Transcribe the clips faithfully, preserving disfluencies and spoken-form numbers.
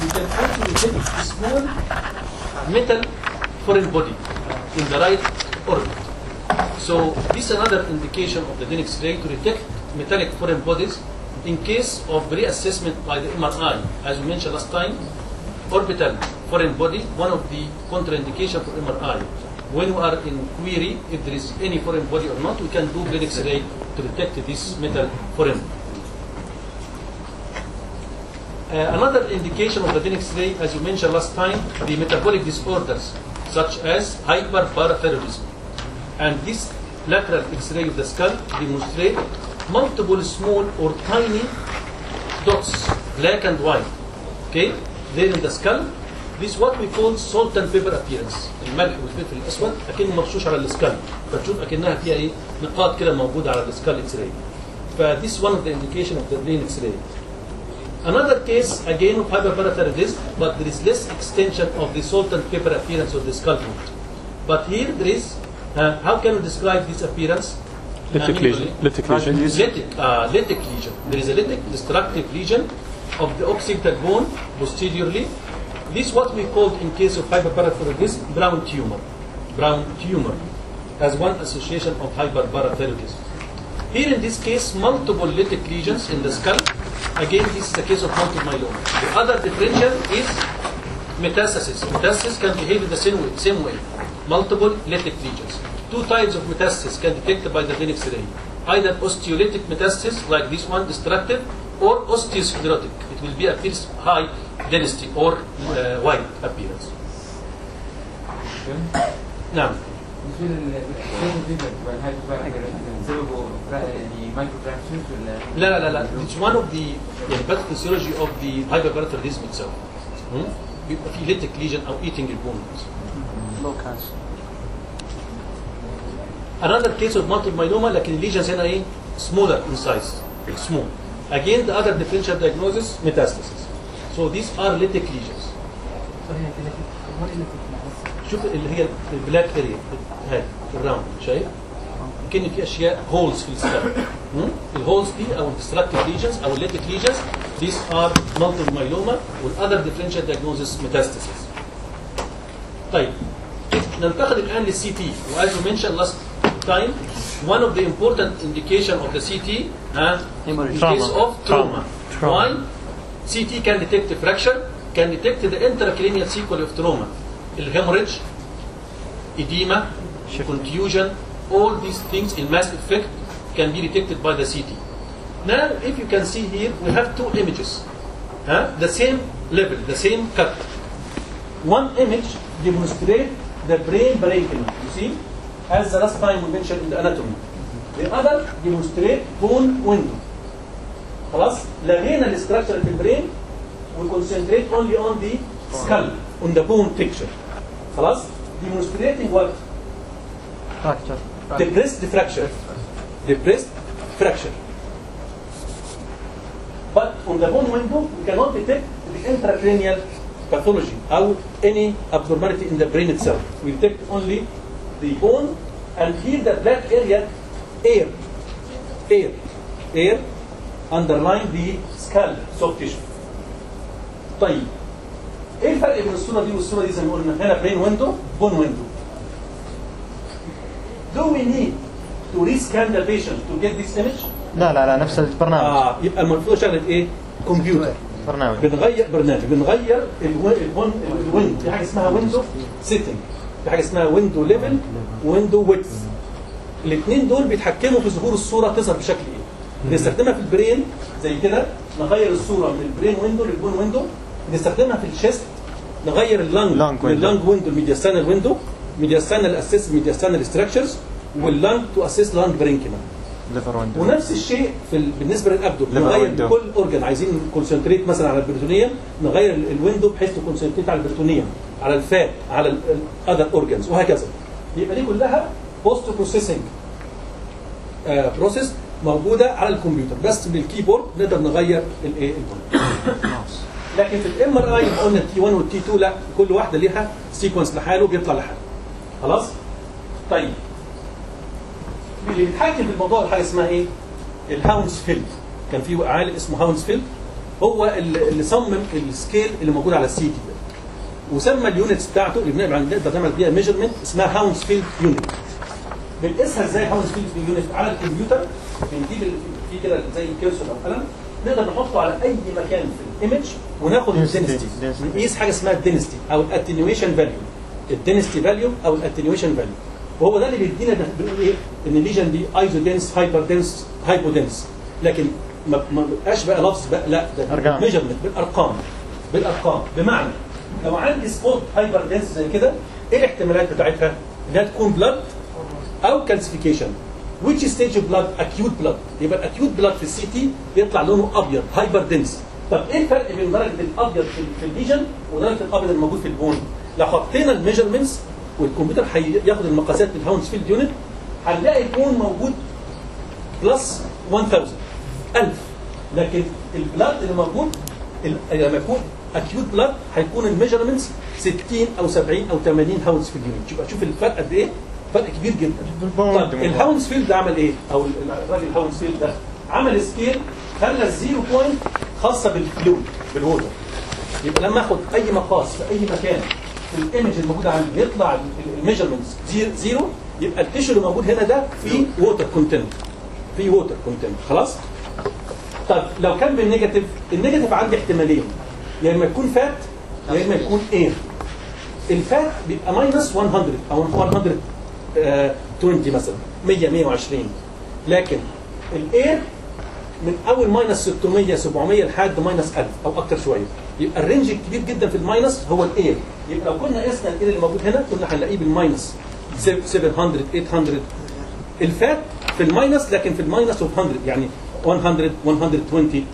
you can also detect a small metal foreign body in the right orbit. So this is another indication of the D N X-ray to detect metallic foreign bodies in case of reassessment by the M R I. As we mentioned last time, orbital foreign body, one of the contraindication for M R I. When we are in query, if there is any foreign body or not, we can do D N X-ray to detect this metal foreign body. Uh, another indication of the D N X-ray, as you mentioned last time, the metabolic disorders such as hyperparathyroidism. And this lateral X-ray of the skull demonstrate multiple small or tiny dots, black and white. Okay, there in the skull. This is what we call salt and pepper appearance. الملح والفلفل الاسود اكنه مرشوش على السكال، فتشوف اكنها فيها ايه نقاط كده موجوده على السكال اكس-راي. فthis is one of the indication of the brain X-ray. Another case again of hyperparathyroidism, but there is less extension of the salt and pepper appearance of the skull root. But here there is, uh, how can we describe this appearance? Lytic lesion. Lytic lesion. Lytic, uh, lytic lesion. There is a lytic destructive lesion of the occipital bone posteriorly. This is what we called in case of hyperparathyroidism brown tumor. Brown tumor as one association of hyperparathyroidism. Here in this case, multiple lytic lesions in the skull. Again, this is the case of multiple myeloma. The other differential is metastasis. Metastasis can behave in the same way. Same way. Multiple lytic lesions. Two types of metastasis can be detected by the D N X-ray. Either osteolytic metastasis, like this one, destructive, or osteosclerotic. It will be appears high density or uh, white appearance. Now. لا لا لا لا it's one of the يعني pathophysiology of the hyperparathyroidism itself. بيبقى في lytic lesion أو eating البون. Another case of multiple myeloma لكن lesions هنا إيه smaller in size, small. Again the other differential diagnosis metastasis. So these are lytic lesions. شوف اللي هي البلاك اريا هاي الراوند شايف؟ يمكن في اشياء هولز في السكال. الهولز دي او الديستراكتيف ليجنز او الليتيك ليجنز these are multiple myeloma والاذر differential diagnosis metastasis. طيب ننتقل الان للسي تي وas we mentioned last time one of the important indication of the C T uh, in case of trauma. Why? C T can detect a fracture, can detect the intracranial sequelae of trauma. الهemorrhage, edema, contusion, all these things in mass effect can be detected by the C T. Now, if you can see here, we have two images, huh? the same level, the same cut. One image demonstrates the brain parenchyma, you see, as the last time we mentioned in the anatomy. The other demonstrates bone window. خلاص؟ لغينا الاستراكشر في البرين we concentrate only on the skull, on the bone picture. خلاص؟ demonstrating what? Fracture. The breast fracture. The breast fracture. But on the bone window, we cannot detect the intracranial pathology or any abnormality in the brain itself. We detect only the bone, and here the black area, air, air, air, underlying the skull, soft tissue. طيب ايه الفرق بين الصوره دي والصوره دي؟ زي ما قلنا هنا برين ويندو بون ويندو. Do we need to rescan the patient to get this image؟ لا لا لا نفس البرنامج. اه يبقى المفروض شغله ايه؟ كمبيوتر. برنامج. بنغير برنامج بنغير الويندو الويندو في حاجه اسمها ويندو سيتنج، في حاجه اسمها ويندو ليفل ويندو ويدث. الاثنين دول بيتحكموا في ظهور الصوره تظهر بشكل ايه. بنستخدمها في البرين زي كده نغير الصوره من البرين ويندو للبون ويندو. بنستخدمها في الشيست نغير اللانج من اللانج ويندو الميدياستانال ويندو، ميدياستانال اسيس ميدياستانال ستراكشرز، واللانج تو اسيس لانج برينكيما. ونفس الشيء في ال... بالنسبه للابدو نغير كل اورجن عايزين كونسنتريت مثلا على البريتونيوم نغير الويندو بحيث تكونسنتريت على البريتونيوم، على الفات، على الاذر اورجنز وهكذا. يبقى دي كلها بوست بروسيسنج بروسيس موجوده على الكمبيوتر، بس بالكيبورد نقدر نغير الايه لكن في الام ار اي قلنا التي واحد والتي اتنين لا، كل واحده ليها سيكونس لحاله بيطلع لحاله. خلاص؟ طيب اللي بيتحكم في الموضوع حاجه اسمها ايه؟ الهاونسفيلد. كان في عالم اسمه هاونسفيلد هو اللي اللي صمم السكيل اللي موجود على السي تي ده، وسمى اليونتس بتاعته اللي بنقدر نقدر نعمل بيها ميجرمنت اسمها هاونسفيلد يونت. بنقيسها ازاي هاونسفيلد يونت؟ على الكمبيوتر بنجيب في كده زي كيرسور او قلم، نقدر نحطه على اي مكان في الايمج وناخد الدنستي، نقيس حاجه اسمها الدنستي او الاتنيويشن فاليو، الدنستي فاليو او الاتنيويشن فاليو، وهو ده اللي بيدينا بنقول ايه؟ ان الليجن دي ايزو دنس، هايبر دنس، هايبو دنس، لكن ما ما بقاش بقى لفظ بقى، لا ده ميجرمنت بالارقام، بالارقام. بمعنى لو عندي سبوت هايبر دنس زي كده، ايه الاحتمالات بتاعتها؟ انها تكون بلاد او كالسيفيكيشن. which stage of blood؟ acute blood. يبقى الاكيوت بلاد في السي تي بيطلع لونه ابيض هايبر دنس. طب ايه الفرق بين درجه الابيض في, في الليجن ودرجه الابيض الموجود في البون؟ لو حطينا الميجرمنتس والكمبيوتر هياخد المقاسات بالهاونسفيلد يونت، هنلاقي البون موجود بلس ألف، ألف، لكن البلاد اللي موجود لما يكون اكيوت بلاد هيكون الميجرمنتس ستين او سبعين او ثمانين هاونسفيلد يونت. شوف شوف الفرق قد ايه؟ فرق كبير جدا. طب الهاونسفيلد ده عمل ايه؟ او الراجل الهاونسفيلد ده عمل سكيل خلى الزيرو بوينت خاصه بالفلويد بالووتر. يبقى لما اخد اي مقاس في اي مكان في الايمج الموجود عندي يطلع الميجرمنتس زيرو، يبقى التيشو اللي موجود هنا ده فيه ووتر كونتنت، فيه ووتر كونتنت. خلاص؟ طب لو كان بالنيجاتيف، النيجاتيف عندي احتمالين، يا اما يكون فات يا اما يكون اير. الفات بيبقى ماينس مية او مية وعشرين مثلا، مية مية وعشرين، لكن الاير من اول ماينس ستمية سبعمية لحد ماينس ألف او اكتر شويه. يبقى الرينج الكبير جدا في الماينس هو الاير. يبقى لو كنا قسنا الاير اللي موجود هنا كنا هنلاقيه بالماينس سبعمية تمنمية. الفات في الماينس، لكن في الماينس اوف مية، يعني مية مية وعشرين.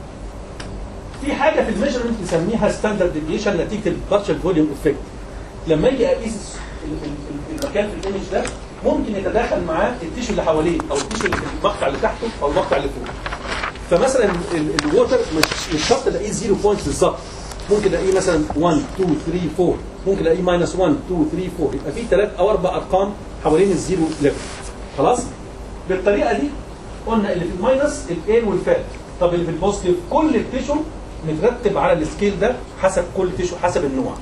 في حاجه في الميجرمنت بنسميها ستاندرد ديفيشن نتيجه البارشال فوليوم افكت. لما يجي اقيس المكان في الايمج ده ممكن يتداخل معاه التيشو اللي حواليه او التيشو اللي في المقطع اللي تحته او المقطع اللي فوق. فمثلا الووتر مش مش شرط الاقيه زيرو بوينت بالظبط، ممكن الاقيه مثلا واحد اتنين تلاتة اربعة، ممكن الاقيه ماينس واحد اتنين تلاتة اربعة، يبقى في ثلاث او اربع ارقام حوالين الزيرو ليفل. خلاص؟ بالطريقه دي قلنا اللي في الماينس الاير والفات. طب اللي في البوزيتيف كل التيشو مترتب على السكيل ده حسب كل تيشو حسب النوع.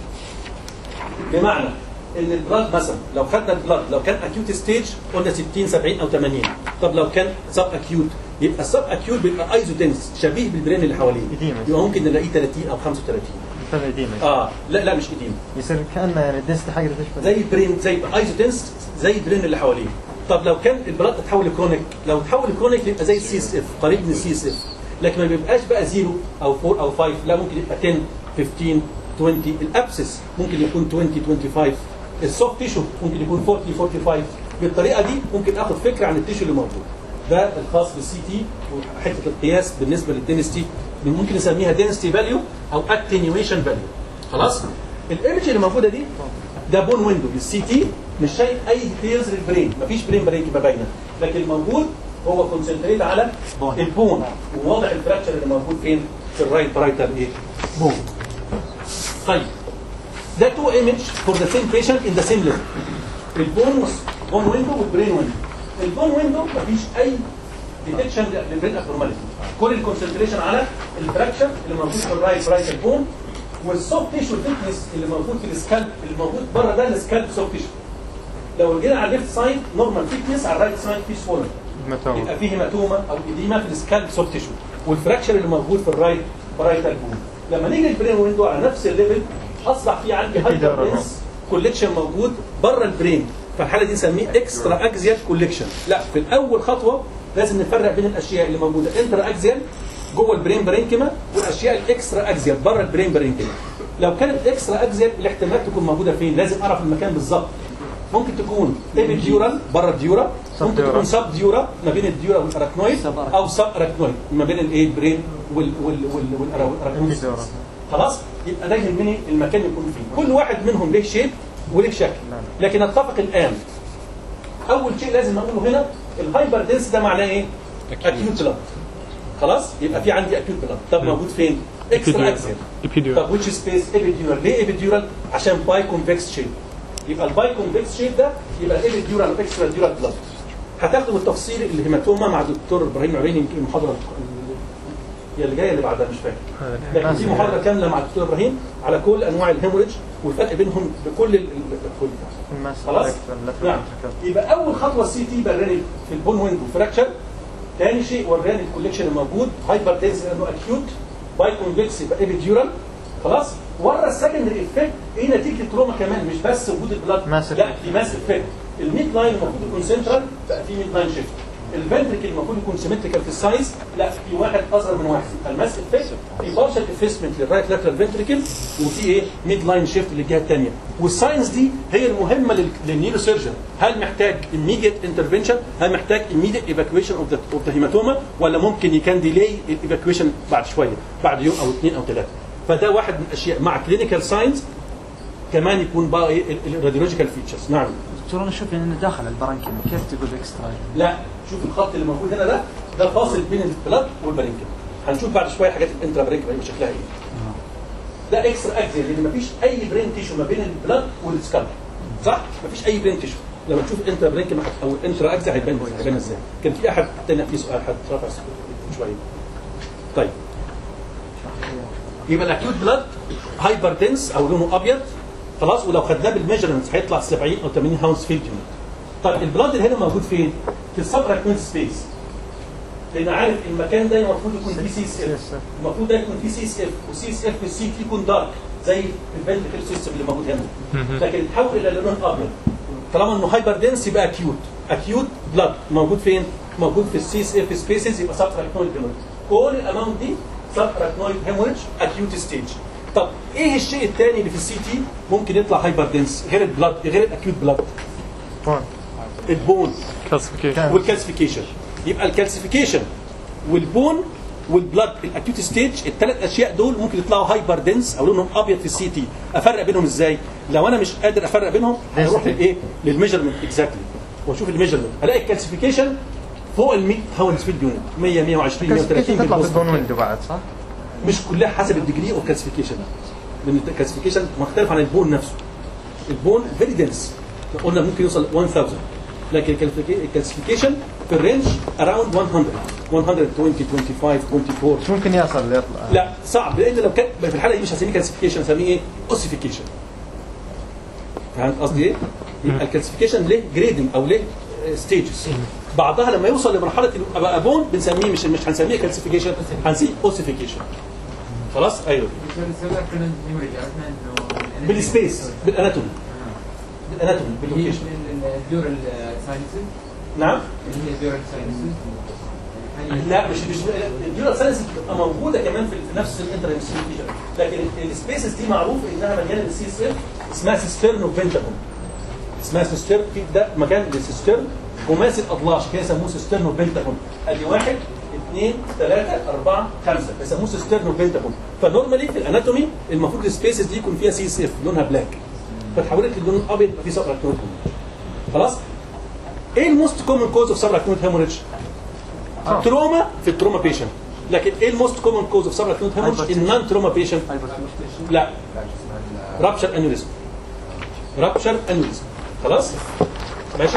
بمعنى ان البلاد مثلا لو خدنا البلاد لو كان اكيوت ستيج قلنا ستين سبعين او ثمانين. طب لو كان سب اكيوت، يبقى السب اكيوت بيبقى ايزو دنس شبيه بالبرين اللي حواليه، يبقى ممكن نلاقيه ثلاثين او خمسة وثلاثين. مثلا اديمه. اه لا لا مش اديمه، يصير كانه يعني الدنسيتي حقته تشبه زي البرين، زي ايزو دنس زي البرين اللي حواليه. طب لو كان البلاد تتحول لكرونيك، لو تحول لكرونيك يبقى زي السي اس اف، قريب من السي اس اف، لكن ما بيبقاش بقى زيرو او أربعة او خمسة، لا ممكن يبقى عشرة خمستاشر عشرين. الابسس ممكن يكون عشرين خمسة وعشرين، السوفت تيشو ممكن يكون أربعين خمسة وأربعين. بالطريقه دي ممكن اخد فكره عن التيشو اللي موجود. ده الخاص بالسي تي وحته القياس بالنسبه للدنستي، ممكن نسميها دنستي فاليو او اتنيويشن فاليو. خلاص؟ الايمج اللي موجوده دي ده بون ويندو للسي تي، مش شايف اي ديتيلز للبرين، مفيش برين برين يبقى باينه، لكن الموجود هو كونسنتريت على البون، وواضح الفراكشر اللي موجود فين؟ في الرايت برايتال ايه؟ بون. طيب ده تو ايمج فور ذا سيم بيشنت ان ذا سيم ليفل. البون بون ويندو والبرين ويندو. البون ويندو مفيش اي ديتكشن للبرين ابنورماليتي، كل الكونسنتريشن على الفراكشر اللي موجود في الرايت برايتال بون، والسوفت تيشو ثيكنس اللي موجود في السكالب اللي موجود بره ده السكالب سوفت تيشو. لو جينا على الليفت سايد نورمال ثيكنس، على الرايت سايد في سوولن، يبقى فيه هيماتوما او اديما في السكالب سوفت تيشو، والفراكشر اللي موجود في الرايت برايتال بون. لما نيجي البرين ويندو على نفس الليفل اصبح في عندي هايبر دنس كوليكشن موجود بره البرين، فالحاله دي نسميه اكسترا اكزيال كوليكشن. لا، في الاول خطوه لازم نفرق بين الاشياء اللي موجوده انترا اكزيال جوه البرين برينكيما والاشياء الاكسترا اكزيال بره البرين برينكيما. لو كانت اكسترا اكزيال الاحتمال تكون موجوده فين؟ لازم اعرف المكان بالظبط. ممكن تكون ايبيديورال بره الديورا، ممكن تكون سب ديورا ما بين الديورا والاراكنويد، او سب اراكنويد ما بين الايه البرين وال وال وال والاراكنويد. خلاص؟ يبقى ده يهمني المكان يكون فيه. كل واحد منهم له شيب وله شكل، لكن اتفق الان اول شيء لازم اقوله هنا الهايبر دنس ده معناه ايه؟ اكيوت بلاد. خلاص؟ يبقى في عندي اكيوت بلاد. طب موجود فين؟ اكسترا اكسل. طب ويتش سبيس؟ ايبيديورال. ليه ايبيديورال؟ عشان باي كونفكس شيب. يبقى الباي كونفكس شيب ده يبقى الايبيديورال واكسترا ديورال بلاد. هتاخدوا بالتفصيل الهيماتوما مع دكتور ابراهيم عبيني، يمكن المحاضره هي اللي جايه اللي بعدها مش فاكر، لكن دي محاضره كامله مع الدكتور ابراهيم على كل انواع الهيموريدج والفرق بينهم بكل ال- ال- خلاص؟ نعم. يبقى اول خطوه السي تي براني في البون ويند وفراكشر. ثاني شيء وراني الكوليكشن الموجود هايبر تنس لانه اكيوت، باي كونفكس يبقى ايبيديورال. خلاص؟ ورا السكندري افكت ايه نتيجه التروما كمان، مش بس وجود البلاد، ماس لا دي ماس افكت. الميد لاين المفروض يكون سنترال، بقى في ميد لاين شيفت. الفنتريكل المفروض يكون سيمتريكال في السايز، لا في واحد اصغر من واحد. الماس افكت في بارشال افيسمنت للرايت لاترال فنتريكل، وفي ايه ميد لاين شيفت للجهه الثانيه. والساينس دي هي المهمه للنيورو سيرجن. هل محتاج immediate intervention؟ هل محتاج immediate evacuation of the of the hematoma، ولا ممكن يكون ديلي الايفاكويشن بعد شويه، بعد يوم او اثنين او ثلاثه. فده واحد من الاشياء مع كلينيكال ساينس كمان يكون بقى ايه الراديولوجيكال فيتشرز. نعم دكتور انا اشوف انه داخل البرانكيوم، كيف تقول اكسترا؟ لا، شوف الخط اللي موجود هنا ده، ده الفاصل بين البلاد والبرينكم. هنشوف بعد شويه حاجات الانترا برينكم هيبقى شكلها ايه. ده اكسترا اكزيال لان مفيش اي برين تيشو ما بين البلاد والسكالب، صح؟ مفيش اي برين تيشو. لما تشوف الانترا برينكم او الانترا اكزيال هيبان هيبان ازاي. كان في احد تاني في سؤال حد رفع شويه. طيب يبقى الاكيوت بلاد هايبر دنس او لونه ابيض، خلاص، ولو خدناه بالميجرمنتس هيطلع سبعين او ثمانين هاونس فيلد يونت. طيب البلاد اللي هنا موجود فين؟ في السبراكنويد سبيس. لان عارف المكان ده المفروض يكون فيه سي اس اف، المفروض ده يكون فيه سي اس اف، والسي اس اف في السي تي يكون دارك زي الفنتريكل سيستم اللي موجود هنا، لكن يتحول الى لون ابيض. طالما انه هايبر دنس يبقى اكيوت. اكيوت بلاد موجود فين؟ موجود في السي اس اف سبيسز، يبقى سبراكنويد هيموريدج. كل الاماونت دي سبراكنويد هيموريدج اكيوت ستيج. طب ايه الشيء الثاني اللي في السي تي ممكن يطلع هايبر دنس غير البلاد، غير الاكيوت بلاد؟ البون كلاسيفيكيشن والكالسيفيكيشن. يبقى الكالسيفيكيشن والبون والبلاد الاكيوت ستيج، الثلاث اشياء دول ممكن يطلعوا هايبر دنس او لونهم ابيض في السي تي. افرق بينهم ازاي؟ لو انا مش قادر افرق بينهم هروح للايه؟ للميجرمنت اكزاكتلي واشوف الميجرمنت، الاقي الكالسيفيكيشن فوق ال مية هاونز فيلد يونت، مية مية وعشرين مية وثلاثين تطلع في البون ويندو بعد، صح؟ مش كلها حسب الديجري اوف كالسيفيكيشن، لان الكالسيفيكيشن مختلف عن البون نفسه. البون فيري دنس، قلنا ممكن يوصل ألف، لكن الكالسيفيكيشن في الرينج اراوند مية، مية وعشرين، خمسة وعشرين، أربعة وعشرين. مش ممكن يصل يطلع. لا صعب، لان لو كان في الحاله دي مش هسميه كالسيفيكيشن، هسميه ايه؟ اوسيفيكيشن. فهمت قصدي ايه؟ يبقى الكالسيفيكيشن له جريدنج او له ستيجز. بعضها لما يوصل لمرحله ابقى بون بنسميه مش مش هنسميه كالسيفيكيشن، هنسميه اوسيفيكيشن. خلاص؟ ايوه. بالسبيس، بالاناتومي. بالاناتومي، باللوكيشن. الديورال ساينسز. نعم؟ اللي هي الديورال ساينسز. لا مش مش الديورال ساينسز بتبقى موجوده كمان في نفس الانترنسيتيشن، لكن السبيسز دي معروف انها مليانه بالسي اس اف، اسمها سيسترنو فينتاكوم. اسمها سيسترن، ده مكان للسيسترن خماسي الاضلاع، كده يسموه سيسترنو فينتاكوم. ادي واحد اثنين ثلاثة أربعة خمسة، بيسموه سيسترنو فينتاكوم. فنورمالي في الاناتومي المفروض السبيسز دي يكون فيها سي اس اف لونها بلاك، فتحولت للون الابيض يبقى في سبراكنويد. خلاص؟ ايه الموست كومن كوز اوف سبراكنويد هيموريدج؟ تروما في التروما بيشنت. لكن ايه الموست كومن كوز اوف سبراكنويد هيموريدج ان نون تروما بيشنت؟ لا، رابشر انيوريزم. رابشر انيوريزم. خلاص؟ ماشي؟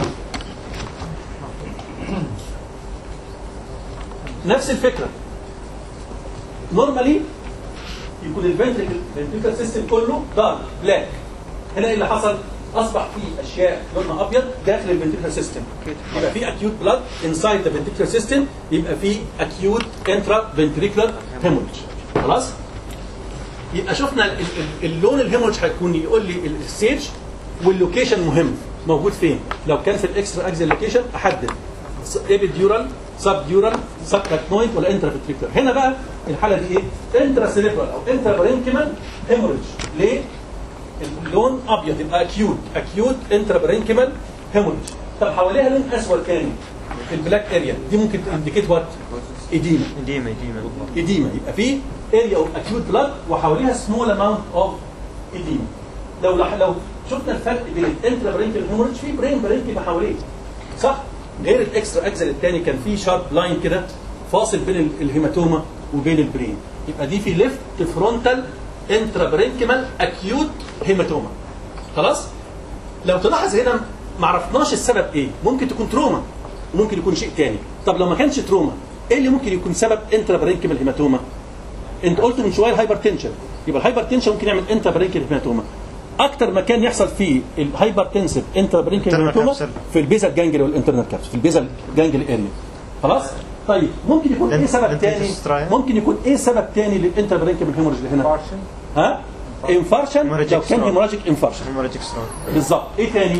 نفس الفكره. نورمالي يكون الفنتريكل الفنتريكل سيستم كله دارك بلاك. هنا ايه اللي حصل؟ اصبح في اشياء لونها ابيض داخل الفنتريكل سيستم. يبقى في اكيوت بلاد انسايد ذا فنتريكل سيستم، يبقى في اكيوت انترا فنتريكولار هيموريدج. خلاص؟ يبقى شفنا ال- ال- اللون الهيموريدج هيكون يقول لي الستيج واللوكيشن مهم موجود فين. لو كان في الاكسترا اكزيال لوكيشن احدد ايبيديورال، سب ديورال، سب كاتنويد ولا انترا فنتريكولار. هنا بقى الحاله دي ايه؟ انترا سيريبرال او انترا برينكيمال هيموريدج. ليه؟ اللون ابيض يبقى اكيوت، اكيوت انترا برينكيمال هيموريدج. طب حواليها لون اسود تاني في البلاك اريا، دي ممكن انديكيت وات؟ ايديما. ايديما ايديما ايديما، يبقى في اريا اوف اكيوت بلاد وحواليها سمول اماونت اوف ايديما. لو لو شفنا الفرق بين الانترا برينكيمال هيموريدج، في برين برينكيما حواليه، صح؟ غير الاكسترا اكزل الثاني كان في شارب لاين كده فاصل بين الهيماتوما وبين البرين. يبقى دي في ليفت فرونتال انترا برينكيمال اكيوت هيماتوما. خلاص؟ لو تلاحظ هنا ما عرفناش السبب ايه، ممكن تكون تروما وممكن يكون شيء ثاني. طب لو ما كانش تروما ايه اللي ممكن يكون سبب انترا برينكيمال هيماتوما؟ انت قلت من شويه الهايبرتنشن، يبقى الهايبرتنشن ممكن يعمل انترا برينكيمال هيماتوما. اكتر مكان يحصل فيه الهايبرتنسيف انترا برينكيمال هيماتوما في البيزال جانجلي والانترنال كابس، في البيزال جانجلي اريا. خلاص؟ طيب ممكن يكون ايه سبب تاني؟ ممكن يكون ايه سبب تاني للانترا برينكيمال هيموريج اللي هنا؟ ها؟ انفارشن، لو كان هيموراجيك انفارشن. هيموراجيك ستروك بالظبط. ايه تاني؟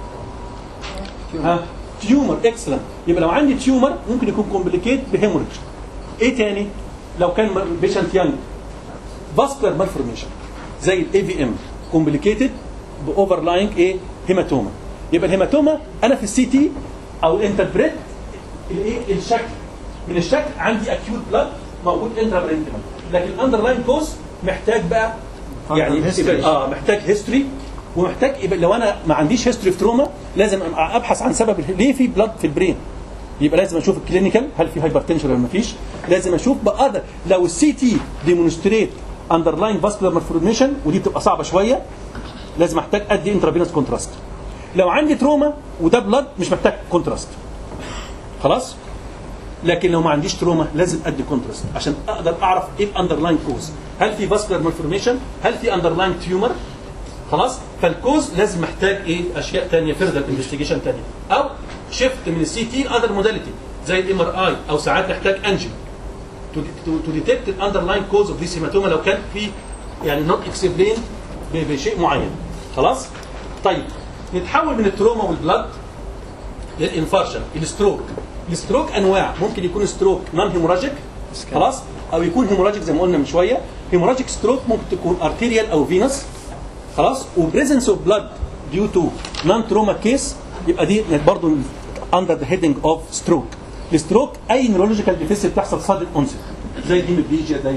ها؟ تيومر. اكسلنت. يبقى لو عندي تيومر ممكن يكون كومبليكيت بهيموريج. ايه تاني؟ لو كان بيشنت يانج فاسكولار مالفورميشن زي الاي في ام كومبليكيتد باوفر لاينج ايه؟ هيماتوما. يبقى الهيماتوما انا في السي تي او الانتربريت الايه؟ الشكل. من الشكل عندي اكيوت بلاد موجود انترا برينكيمال، لكن الاندرلاين كوز محتاج بقى يعني اه محتاج هيستوري، ومحتاج يبقى لو انا ما عنديش هيستوري في تروما لازم ابحث عن سبب ليه في بلاد في البرين. يبقى لازم اشوف الكلينيكال هل في هايبرتنشن ولا ما فيش. لازم اشوف بقى لو السي تي ديمونستريت اندرلاين فاسكولار مالفورميشن، ودي بتبقى صعبه شويه، لازم احتاج ادي انترافينوس كونتراست. لو عندي تروما وده بلاد مش محتاج كونتراست. خلاص؟ لكن لو ما عنديش تروما لازم ادي كونتراست عشان اقدر اعرف ايه الاندرلاين كوز. هل في فاسكولار مالفورميشن؟ هل في اندرلاين تيومر؟ خلاص؟ فالكوز لازم محتاج ايه؟ اشياء ثانيه، فيرذر انفستيجيشن ثانيه، او شيفت من السي تي لاذر موداليتي زي الام ار اي، او ساعات نحتاج انجيو تو ديتكت الاندرلاين كوز اوف ذيس هيماتوما لو كان في يعني نوت اكسبلين بشيء معين. خلاص؟ طيب نتحول من التروما والبلاد للانفارشن، الستروك. الستروك انواع، ممكن يكون ستروك نون هيموراجيك خلاص، او يكون هيموراجيك زي ما قلنا من شويه. هيموراجيك ستروك ممكن تكون ارتيريال او فينس خلاص، وبريزنس اوف بلاد ديو تو نون تروما كيس، يبقى دي برضه اندر ذا هيدنج اوف ستروك. الستروك اي نيورولوجيكال ديفيس بتحصل صادق انسل زي ديمبليجيا زي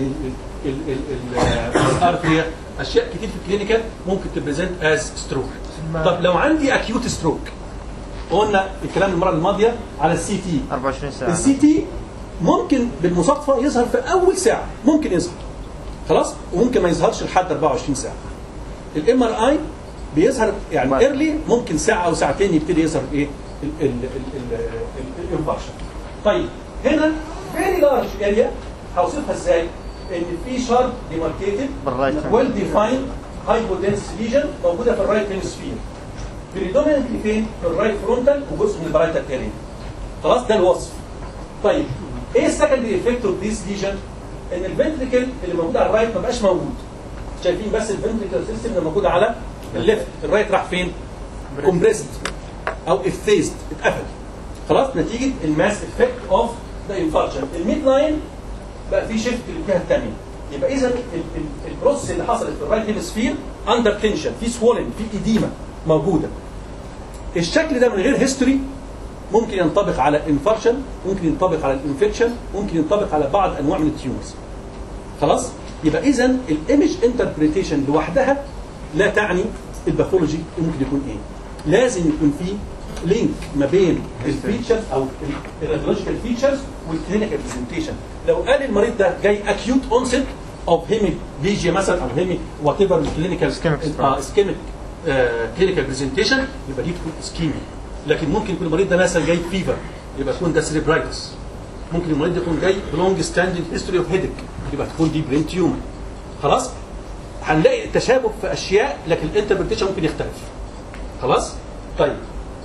الارتريا، اشياء كتير في الكلينيكال ممكن تبريزنت از ستروك. طب لو عندي اكيوت ستروك، قلنا الكلام المره الماضيه على السي تي أربعة وعشرين ساعة. السي تي ممكن بالمصادفه يظهر في اول ساعه، ممكن يظهر خلاص، وممكن ما يظهرش لحد أربعة وعشرين ساعه. الام ار اي بيظهر يعني ايرلي، ممكن ساعه او ساعتين يبتدي يظهر ايه؟ الانفارشن. طيب هنا فيري لارج اريا هوصفها ازاي؟ ان في شارب ديماركيتد ويل ديفايند هايبودنس ليجن موجوده في الرايت هيمسفير، بريدومينتلي فين؟ في الرايت فرونتال وجزء من البرايتال اريا. خلاص ده الوصف. طيب ايه السكندري افكت اوف ذيس ليجن؟ ان الفنتريكل اللي موجود على الرايت ما بقاش موجود. شايفين بس الفنتريكل سيستم اللي موجود على الليفت، الرايت راح فين؟ كومبريست او افيزد، اتقفل. خلاص نتيجه الماس افكت اوف ذا انفاركشن. الميد لاين بقى في شيفت للجهه الثانيه. يبقى اذا البروسيس اللي حصلت في الرايت هيمسفير اندر تنشن، في سوولن، في ايديما موجوده. الشكل ده من غير هيستوري ممكن ينطبق على انفاركشن، ممكن ينطبق على الانفكشن، ممكن ينطبق على بعض انواع من التيومرز. خلاص؟ يبقى اذا الايمج انتربريتيشن لوحدها لا تعني الباثولوجي ممكن يكون ايه. لازم يكون في لينك ما بين الفيتشرز او الراديولوجيكال فيتشرز والكلينيكال برزنتيشن. لو قال المريض ده جاي اكيوت اونست اوف هيميبليجيا مثلا او هيمي وات ايفر الكلينيكال اسكيميك كلينيكال برزنتيشن، يبقى دي تكون اسكيميا. لكن ممكن يكون المريض ده مثلا جاي فيفر، يبقى تكون ده سيريبرايتس. ممكن المريض يكون جاي بلونج ستاندينج هيستوري اوف هيدك، يبقى تكون دي برين تيومر. خلاص؟ هنلاقي تشابه في اشياء لكن الانتربريتيشن ممكن يختلف. خلاص؟ طيب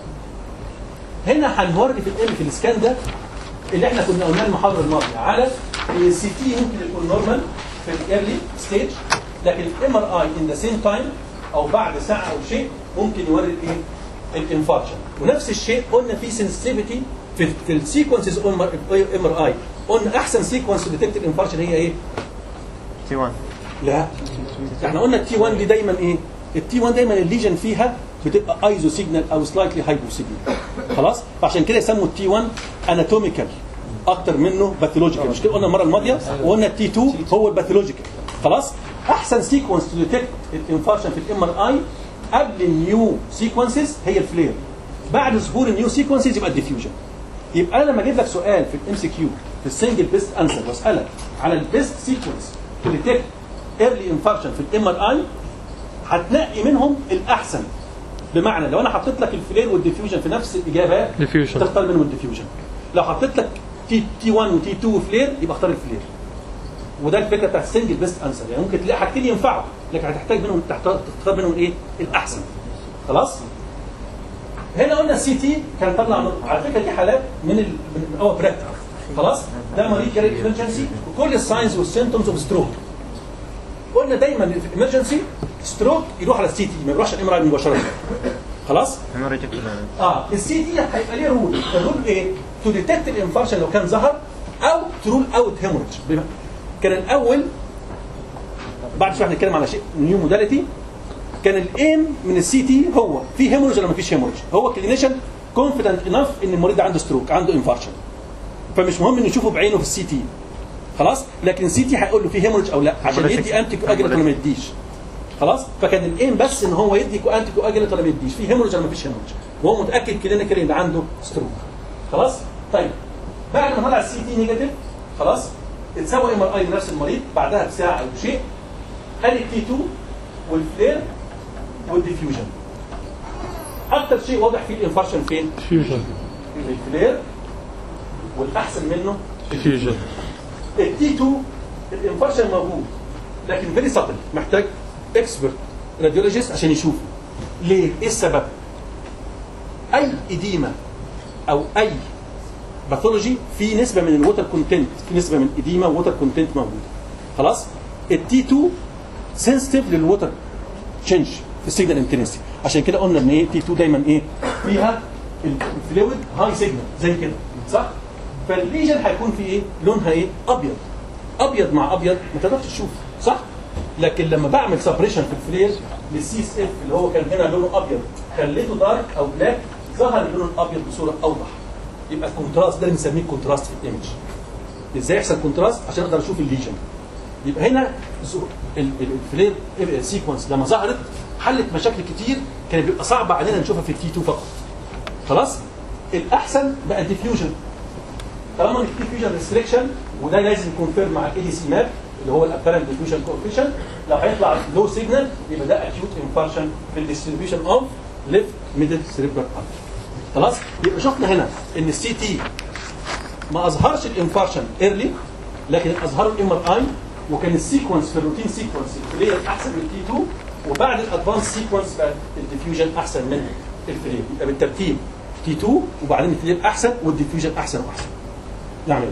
هنا هنوري في الام في السكان ده اللي احنا كنا قلناه المحاضره الماضيه على السي تي ممكن يكون نورمال في الايرلي ستيج، لكن الام ار اي ان ذا سيم تايم او بعد ساعه او شيء ممكن يوري ايه؟ الانفاركشن. ونفس الشيء قلنا في سنسيتيفيتي في, في السيكونسز ام ار اي. قلنا احسن سيكونس ديتكت الانفاركشن هي ايه؟ تي واحد. لا احنا قلنا التي واحد دي دايما ايه؟ التي واحد دايما الليجن فيها بتبقى ايزو سيجنال او سلايتلي هايبو سيجنال. خلاص؟ فعشان كده يسموا التي واحد اناتوميكال اكتر منه باثولوجيكال. مش كده قلنا المره الماضيه؟ وقلنا التي اتنين هو الباثولوجيكال. خلاص؟ احسن سيكونس تو ديتكت الانفاركشن في الام ار اي قبل النيو سيكونسز هي الفلير. بعد ظهور النيو سيكونسز يبقى الديفيوجن. يبقى انا لما اجيب لك سؤال في الام سي كيو في السنجل بيست انسر واسالك على البيست سيكونس تو ديتكت ايرلي انفاركشن في الام ار اي، هتنقي منهم الاحسن. بمعنى لو انا حطيت لك الفلير والديفيوجن في نفس الاجابه diffusion. تختار منهم الديفيوجن. لو حطيت لك تي تي واحد وتي اتنين وفلير يبقى اختار الفلير. وده الفكره بتاعت السنجل بيست انسر، يعني ممكن تلاقي حاجتين ينفعوا لكن هتحتاج منهم تختار منهم ايه الاحسن. خلاص. هنا قلنا السي تي كان طلع على فكره دي حالات من ال... من اول براكتيك. خلاص. ده مريض كارير ايمرجنسي وكل الساينز والسيمتومز اوف ستروك. قلنا دايما في الامرجنسي ستروك يروح على السي تي ما يروحش على الام ار اي مباشره. خلاص. اه السي تي هيبقى ليه رول، الرول ايه؟ تو ديتكت الانفارشن لو كان ظهر او ترول اوت هيموريدج. كان الاول بعد شويه هنتكلم على شيء نيو موداليتي. كان الايم من السي تي هو في هيموريدج ولا ما فيش هيموريدج. هو كلينيشن كونفيدنت انف ان المريض ده عنده ستروك عنده انفارشن، فمش مهم انه يشوفه بعينه في السي تي. خلاص. لكن السي تي هيقول له في هيموريدج او لا عشان يدي انتي كواجلنت ولا ما يديش. خلاص. فكان الايم بس ان هو يدي انتي كواجلنت ولا ما يديش، في هيموريدج ولا ما فيش هيموريدج، وهو متاكد كلينيكالي ان عنده ستروك. خلاص. طيب بعد ما طلع السي تي نيجاتيف خلاص اتسوى ام ار اي لنفس المريض بعدها بساعه او شيء، قال التي اتنين والفلير والديفيوجن. اكتر شيء واضح فيه الانفارشن فين؟ فيوجن. الفلير والاحسن منه فيوجن. التي اتنين الانفارشن موجود لكن فيري ساتل، محتاج اكسبرت راديولوجيست عشان يشوفه. ليه؟ ايه السبب؟ اي اديمه او اي باثولوجي في نسبه من الووتر كونتنت، في نسبه من اديمه ووتر كونتنت موجوده. خلاص. التي اتنين سنسيتيف للووتر تشينج في السيجنال انتنسيتي، عشان كده قلنا ان ايه تي اتنين دايما ايه فيها الفلويد هاي سيجنال زي كده صح؟ فالليجن هيكون في ايه؟ لونها ايه؟ ابيض. ابيض مع ابيض ما تقدرش تشوف صح؟ لكن لما بعمل سبريشن في الفلير للسي اس اف اللي هو كان هنا لونه ابيض خليته دارك او بلاك ظهر اللون الابيض بصوره اوضح. يبقى كونتراست ده اللي بنسميه كونتراست في الايمج. ازاي يحصل كونتراست؟ عشان اقدر اشوف الليجن. يبقى هنا الفلير سيكونس لما ظهرت حلت مشاكل كتير كان بيبقى صعب علينا نشوفها في التي اتنين فقط. خلاص. الاحسن بقى الديفيوجن. طالما الديفيوجن ريستريكشن وده لازم يكونفيرم مع الاي دي سي ماب اللي هو الابيرنت ديفيوجن كوفيشنت، لو هيطلع لو سيجنال يبقى ده اكيوت انفارشن في الديستريبيوشن اوف ليفت ميدل سيريبرال ارتري. خلاص. يبقى شفنا هنا ان السي تي ما اظهرش الانفارشن ايرلي لكن اظهروا الام ار اي، وكان السيكونس في الروتين سيكونس الفلير احسن من التي اتنين، وبعد الادفانس سيكونس بقى الديفيوجن احسن من الفلير. يبقى بالترتيب تي اتنين وبعدين الفلير احسن والديفيوجن احسن واحسن. نعمل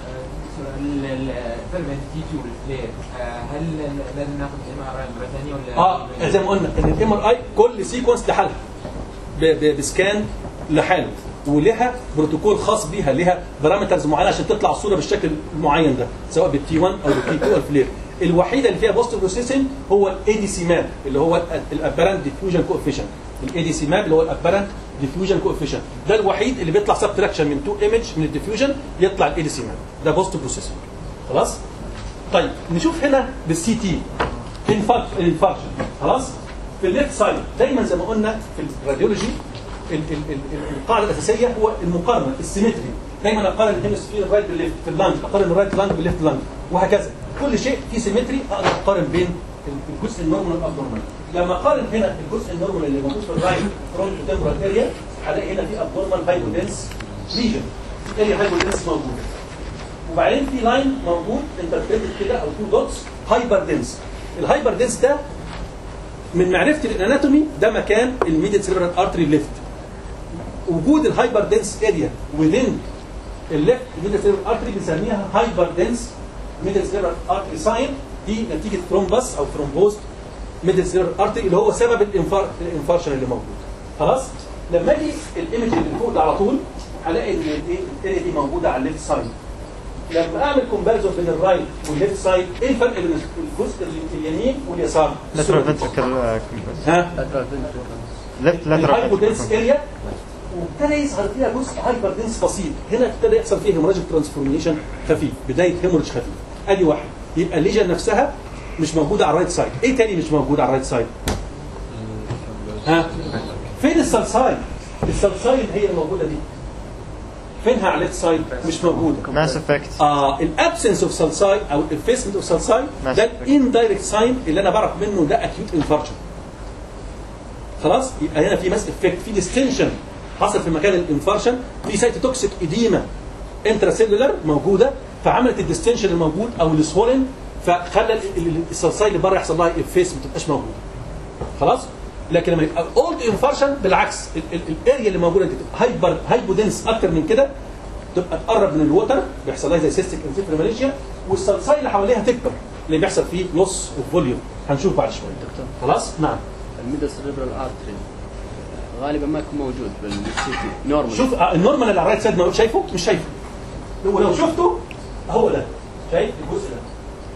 الفرق بين التي اتنين والفلير، هل لازم ناخد الام ار اي مره ثانيه ولا؟ اه زي ما قلنا ان الام ار اي كل سيكونس لحالها بسكان لحاله ولها بروتوكول خاص بيها، لها بارامترز معينه عشان تطلع الصوره بالشكل المعين ده سواء بالتي واحد او بالتي اتنين الفلير. الوحيده اللي فيها بوست بروسيسنج هو الاي دي سي ماب اللي هو الابيرنت ديفيوجن كوفيشنت. الاي دي سي ماب اللي هو الابيرنت ديفيوجن كوفيشنت ده الوحيد اللي بيطلع سبتراكشن من تو ايمج من الديفيوجن يطلع الاي دي سي ماب ده بوست بروسيسنج. خلاص. طيب نشوف هنا بالسي تي انفاركشن. خلاص. في الليفت سايد دايما زي ما قلنا في الراديولوجي القاعده الاساسيه هو المقارنه السيمتري. دايما اقارن الهيمسفير الرايت بالليفت في اللانج، اقارن الرايت لانج بالليفت لانج وهكذا. كل شيء في سيمتري اقدر اقارن بين الجزء النورمال والابنورمال. لما اقارن هنا الجزء النورمال اللي موجود في الرايت فرونت تمبرال اريا هلاقي هنا في ابنورمال هايبودنس ليجن، اريا هايبودنس موجوده. وبعدين في لاين موجود انتربريتد كده او تو دوتس هايبر دنس. الهايبر دنس ده من معرفتي الاناتومي ده مكان الميديال سيريبرال ارتري ليفت. وجود الهايبر دنس اريا وذين الليفت ميديال سيريبرال ارتري بنسميها هايبر دنس ميديال سيريبرال ارتري ساين، دي نتيجه ثرومبس او ثرومبوز ميديال سيريبرال ارتري اللي هو سبب الانفار الانفارشن اللي موجود. خلاص. لما اجي الايمج اللي فوق ده على طول هلاقي ان الايه الاريا دي موجوده على الليفت سايد. لما اعمل كومباريزون بين الرايت والليفت سايد ايه الفرق بين الجزء اليمين واليسار؟ لاترال فنتركل ها ليفت لاترال الهايبودنس اريا وابتدى يظهر فيها جزء هايبر دنس بسيط. هنا ابتدى يحصل فيه هيموراجيك ترانسفورميشن خفيف، بدايه هيموريج خفيف. ادي واحد. يبقى الليجن نفسها مش موجوده على الرايت سايد. ايه تاني مش موجود على الرايت سايد؟ ها فين السلسايد؟ السلسايد هي الموجوده دي. فينها على الليفت سايد؟ مش موجوده. ماس افكت. اه الابسنس اوف سلسايد او الافيسمنت اوف سلسايد ده الاندايركت ساين اللي انا بعرف منه ده اكيوت انفاركشن. خلاص. يبقى هنا في ماس افكت، في ديستنشن حصل في مكان الانفارشن، في سايتوتوكسيك اديما انترا سيلولر موجوده فعملت الديستنشن الموجود او السوولن فخلى السلسله اللي بره يحصل لها افيس ما تبقاش موجوده. خلاص؟ لكن لما يبقى اولد انفارشن بالعكس الاريا اللي موجوده تبقى هايبر هايبودنس اكتر من كده، تبقى تقرب من الوتر بيحصل لها زي سيستيك انسيفالومالجيا والسلسله اللي حواليها تكبر اللي بيحصل فيه لوس اوف فوليوم. هنشوف بعد شويه. دكتور خلاص؟ نعم. الميدل سيريبرال ارتري غالبا ما يكون موجود بالسي تي نورمال. شوف النورمال اللي على الرايت سايد ما شايفه؟ مش شايفه. ولو شفته هو ده شايف الجزء ده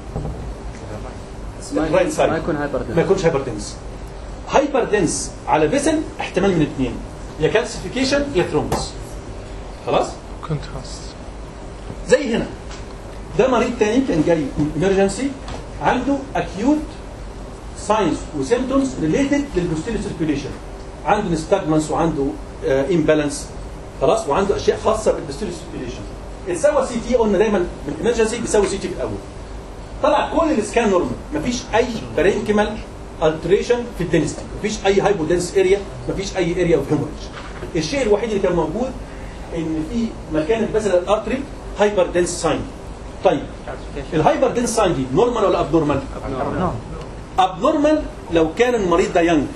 ما يكون, ما يكون هايبر ما يكونش هايبر دنس. هايبر دنس على فيسل احتمال من اثنين، يا كالسيفيكيشن يا ثرومبس. خلاص؟ كونتراست. زي هنا ده مريض تاني كان جاي امرجنسي عنده اكيوت ساينز وسيمبتومز ريليتد للبوستيريور سيركيوليشن، عنده نستاجمنس وعنده امبالانس. خلاص؟ وعنده اشياء خاصه بالبوستيريور سيركيوليشن. اتسوى سي تي، قلنا دايما بالامرجنسي بيسوي سي تي في الاول. طلع كل الاسكان نورمال، مفيش اي برينكيمال التريشن في الدنسيتي، مفيش اي هايبودنس اريا، مفيش اي اريا اوف هيموريج. الشيء الوحيد اللي كان موجود ان في مكان البازلر ارتري هايبر دنس ساين. طيب الهايبر دنس ساين دي نورمال ولا اب نورمال؟ اب نورمال لو كان المريض ده يانج.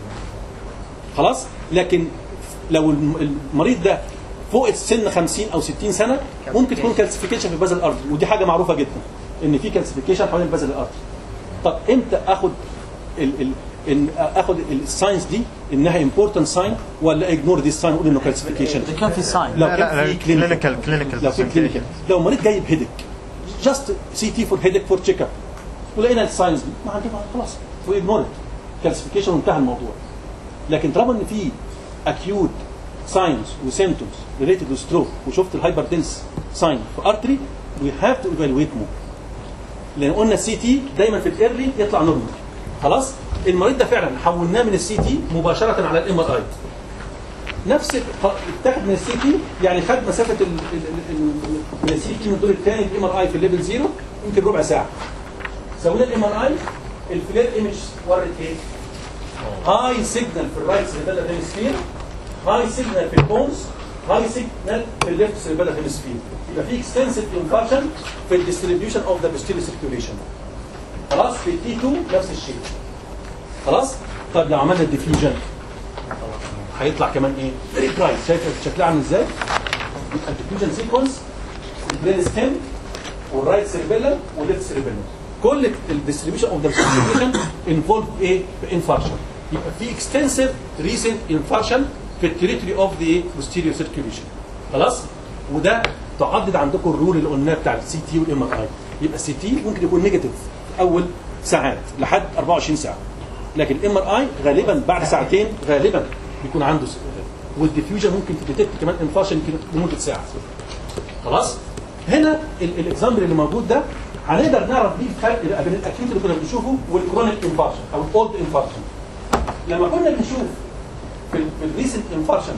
خلاص؟ لكن لو المريض ده فوق السن خمسين او ستين سنه ممكن تكون كالسيفيكيشن في البازل الارتري، ودي حاجه معروفه جدا ان في كالسيفيكيشن حوالين البازل الارتري. طب امتى اخد ال ال ان اخد الساينس دي انها امبورتنت ساين ولا اجنور دي ساين واقول انه كالسيفيكيشن؟ اذا كان في ساين لو كان في كلينيكال كلينيكال لو في كلينيكال لو مريض جايب هيدك جاست سي تي فور هيدك فور تشيك اب ولقينا الساينس دي ما عندنا خلاص واجنور كالسيفيكيشن وانتهى الموضوع. لكن طالما ان في اكيوت ساينس وسيمبتومز ريليتد تو ستروك وشفت الهايبر دنس ساين في ارتري وي هاف تو ايفالويت مور، لان قلنا السي تي دايما في الايرلي يطلع نورمال. خلاص؟ المريض ده فعلا حولناه من السي تي مباشره على الام ار اي. نفس اتاخد من السي تي يعني خد مسافه ال ال ال من السي تي من الدور الثاني للام ار اي في الليفل زيرو يمكن ربع ساعه. سوينا الام ار اي الفلير ايمج ورت ايه؟ هاي سيجنال في الرايت سيربيلار هيمسفير، هاي سيجنال في البونز، هاي سيجنال في الليفت سيربيلار هيمسفير. يبقى في اكستنسيف انفاركشن في الديستريبيوشن اوف ذا بوستيريور سيركيوليشن. خلاص؟ في التي اتنين نفس الشيء. خلاص؟ طيب لو عملنا الديفيوجن هيطلع كمان ايه؟ فيري برايت. شايف شكلها عامل ازاي؟ يبقى الديفيوجن سيكونس البرين ستيم والرايت سيربيلر والليفت سيربيلر. كل الديستريبيوشن اوف ذا سيركيوليشن انفولد ايه؟ بانفاركشن. يبقى في اكستنسيف ريسنت انفاركشن في التريتوري اوف ذا بوستيريور سيركيوليشن. خلاص؟ وده تعدد عندكم الرول اللي قلناه بتاع السي تي والام ار اي. يبقى السي تي ممكن يكون نيجاتيف اول ساعات لحد أربعة وعشرين ساعه، لكن الام ار اي غالبا بعد ساعتين غالبا بيكون عنده س... والديفيوجن ممكن تديتكت كمان انفارشن لمده ساعه. خلاص؟ هنا الاكزامبل اللي موجود ده هنقدر نعرف بيه الفرق بين الاكيوت اللي كنا بنشوفه والكرونيك انفارشن او الاولد انفارشن. لما كنا بنشوف في الريسنت انفارشن